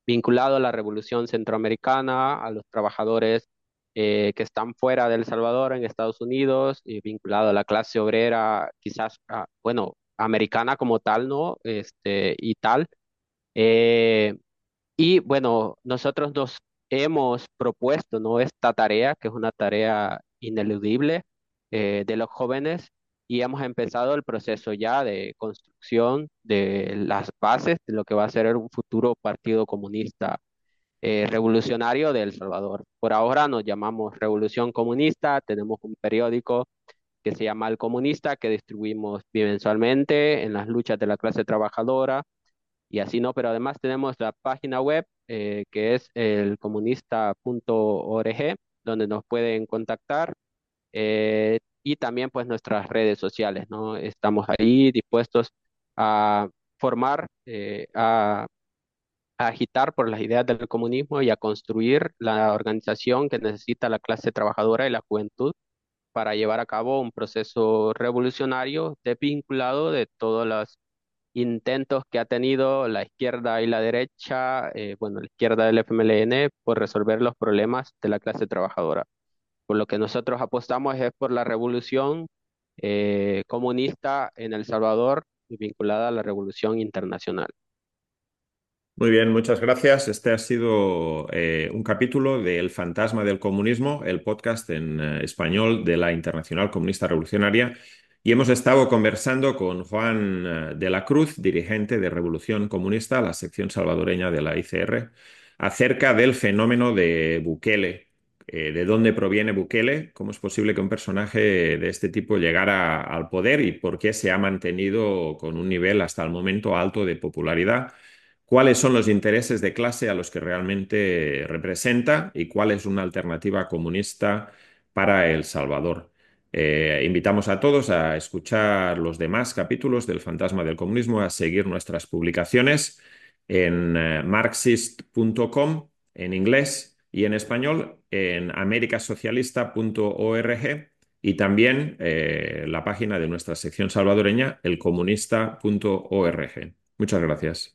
vinculado a la Revolución Centroamericana, a los trabajadores eh, que están fuera de El Salvador, en Estados Unidos, y vinculado a la clase obrera, quizás, ah, bueno, americana como tal, ¿no? Este, y tal. Eh, y bueno, nosotros nos hemos propuesto, ¿no? Esta tarea, que es una tarea ineludible eh, de los jóvenes, y hemos empezado el proceso ya de construcción de las bases de lo que va a ser un futuro partido comunista eh, revolucionario de El Salvador. Por ahora nos llamamos Revolución Comunista, tenemos un periódico que se llama El Comunista, que distribuimos bimensualmente en las luchas de la clase trabajadora y así no, pero además tenemos la página web eh, que es el comunista punto org, donde nos pueden contactar eh, y también pues nuestras redes sociales, ¿no? Estamos ahí dispuestos a formar, eh, a, a agitar por las ideas del comunismo y a construir la organización que necesita la clase trabajadora y la juventud para llevar a cabo un proceso revolucionario desvinculado de todas las intentos que ha tenido la izquierda y la derecha, eh, bueno, la izquierda del F M L N, por resolver los problemas de la clase trabajadora. Por lo que nosotros apostamos es por la revolución eh, comunista en El Salvador y vinculada a la revolución internacional. Muy bien, muchas gracias. Este ha sido eh, un capítulo de El fantasma del comunismo, el podcast en eh, español de la Internacional Comunista Revolucionaria. Y hemos estado conversando con Juan eh, de la Cruz, dirigente de Revolución Comunista, la sección salvadoreña de la I C R, acerca del fenómeno de Bukele. Eh, ¿de dónde proviene Bukele? ¿Cómo es posible que un personaje de este tipo llegara al poder y por qué se ha mantenido con un nivel hasta el momento alto de popularidad? ¿Cuáles son los intereses de clase a los que realmente representa y cuál es una alternativa comunista para El Salvador? Eh, invitamos a todos a escuchar los demás capítulos del Fantasma del Comunismo, a seguir nuestras publicaciones en eh, marxist punto com en inglés y en español, en americasocialista punto org y también eh, la página de nuestra sección salvadoreña, elcomunista punto org. Muchas gracias.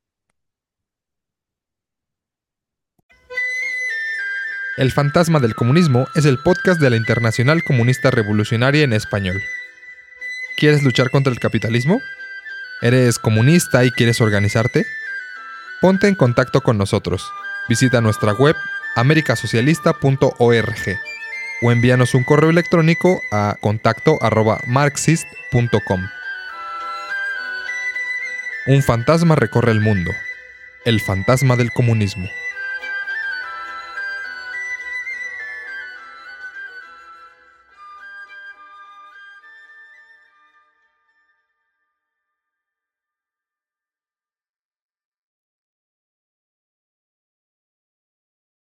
El fantasma del comunismo es el podcast de la Internacional Comunista Revolucionaria en español. ¿Quieres luchar contra el capitalismo? ¿Eres comunista y quieres organizarte? Ponte en contacto con nosotros. Visita nuestra web americasocialista punto org o envíanos un correo electrónico a contacto arroba marxist punto com. Un fantasma recorre el mundo. El fantasma del comunismo.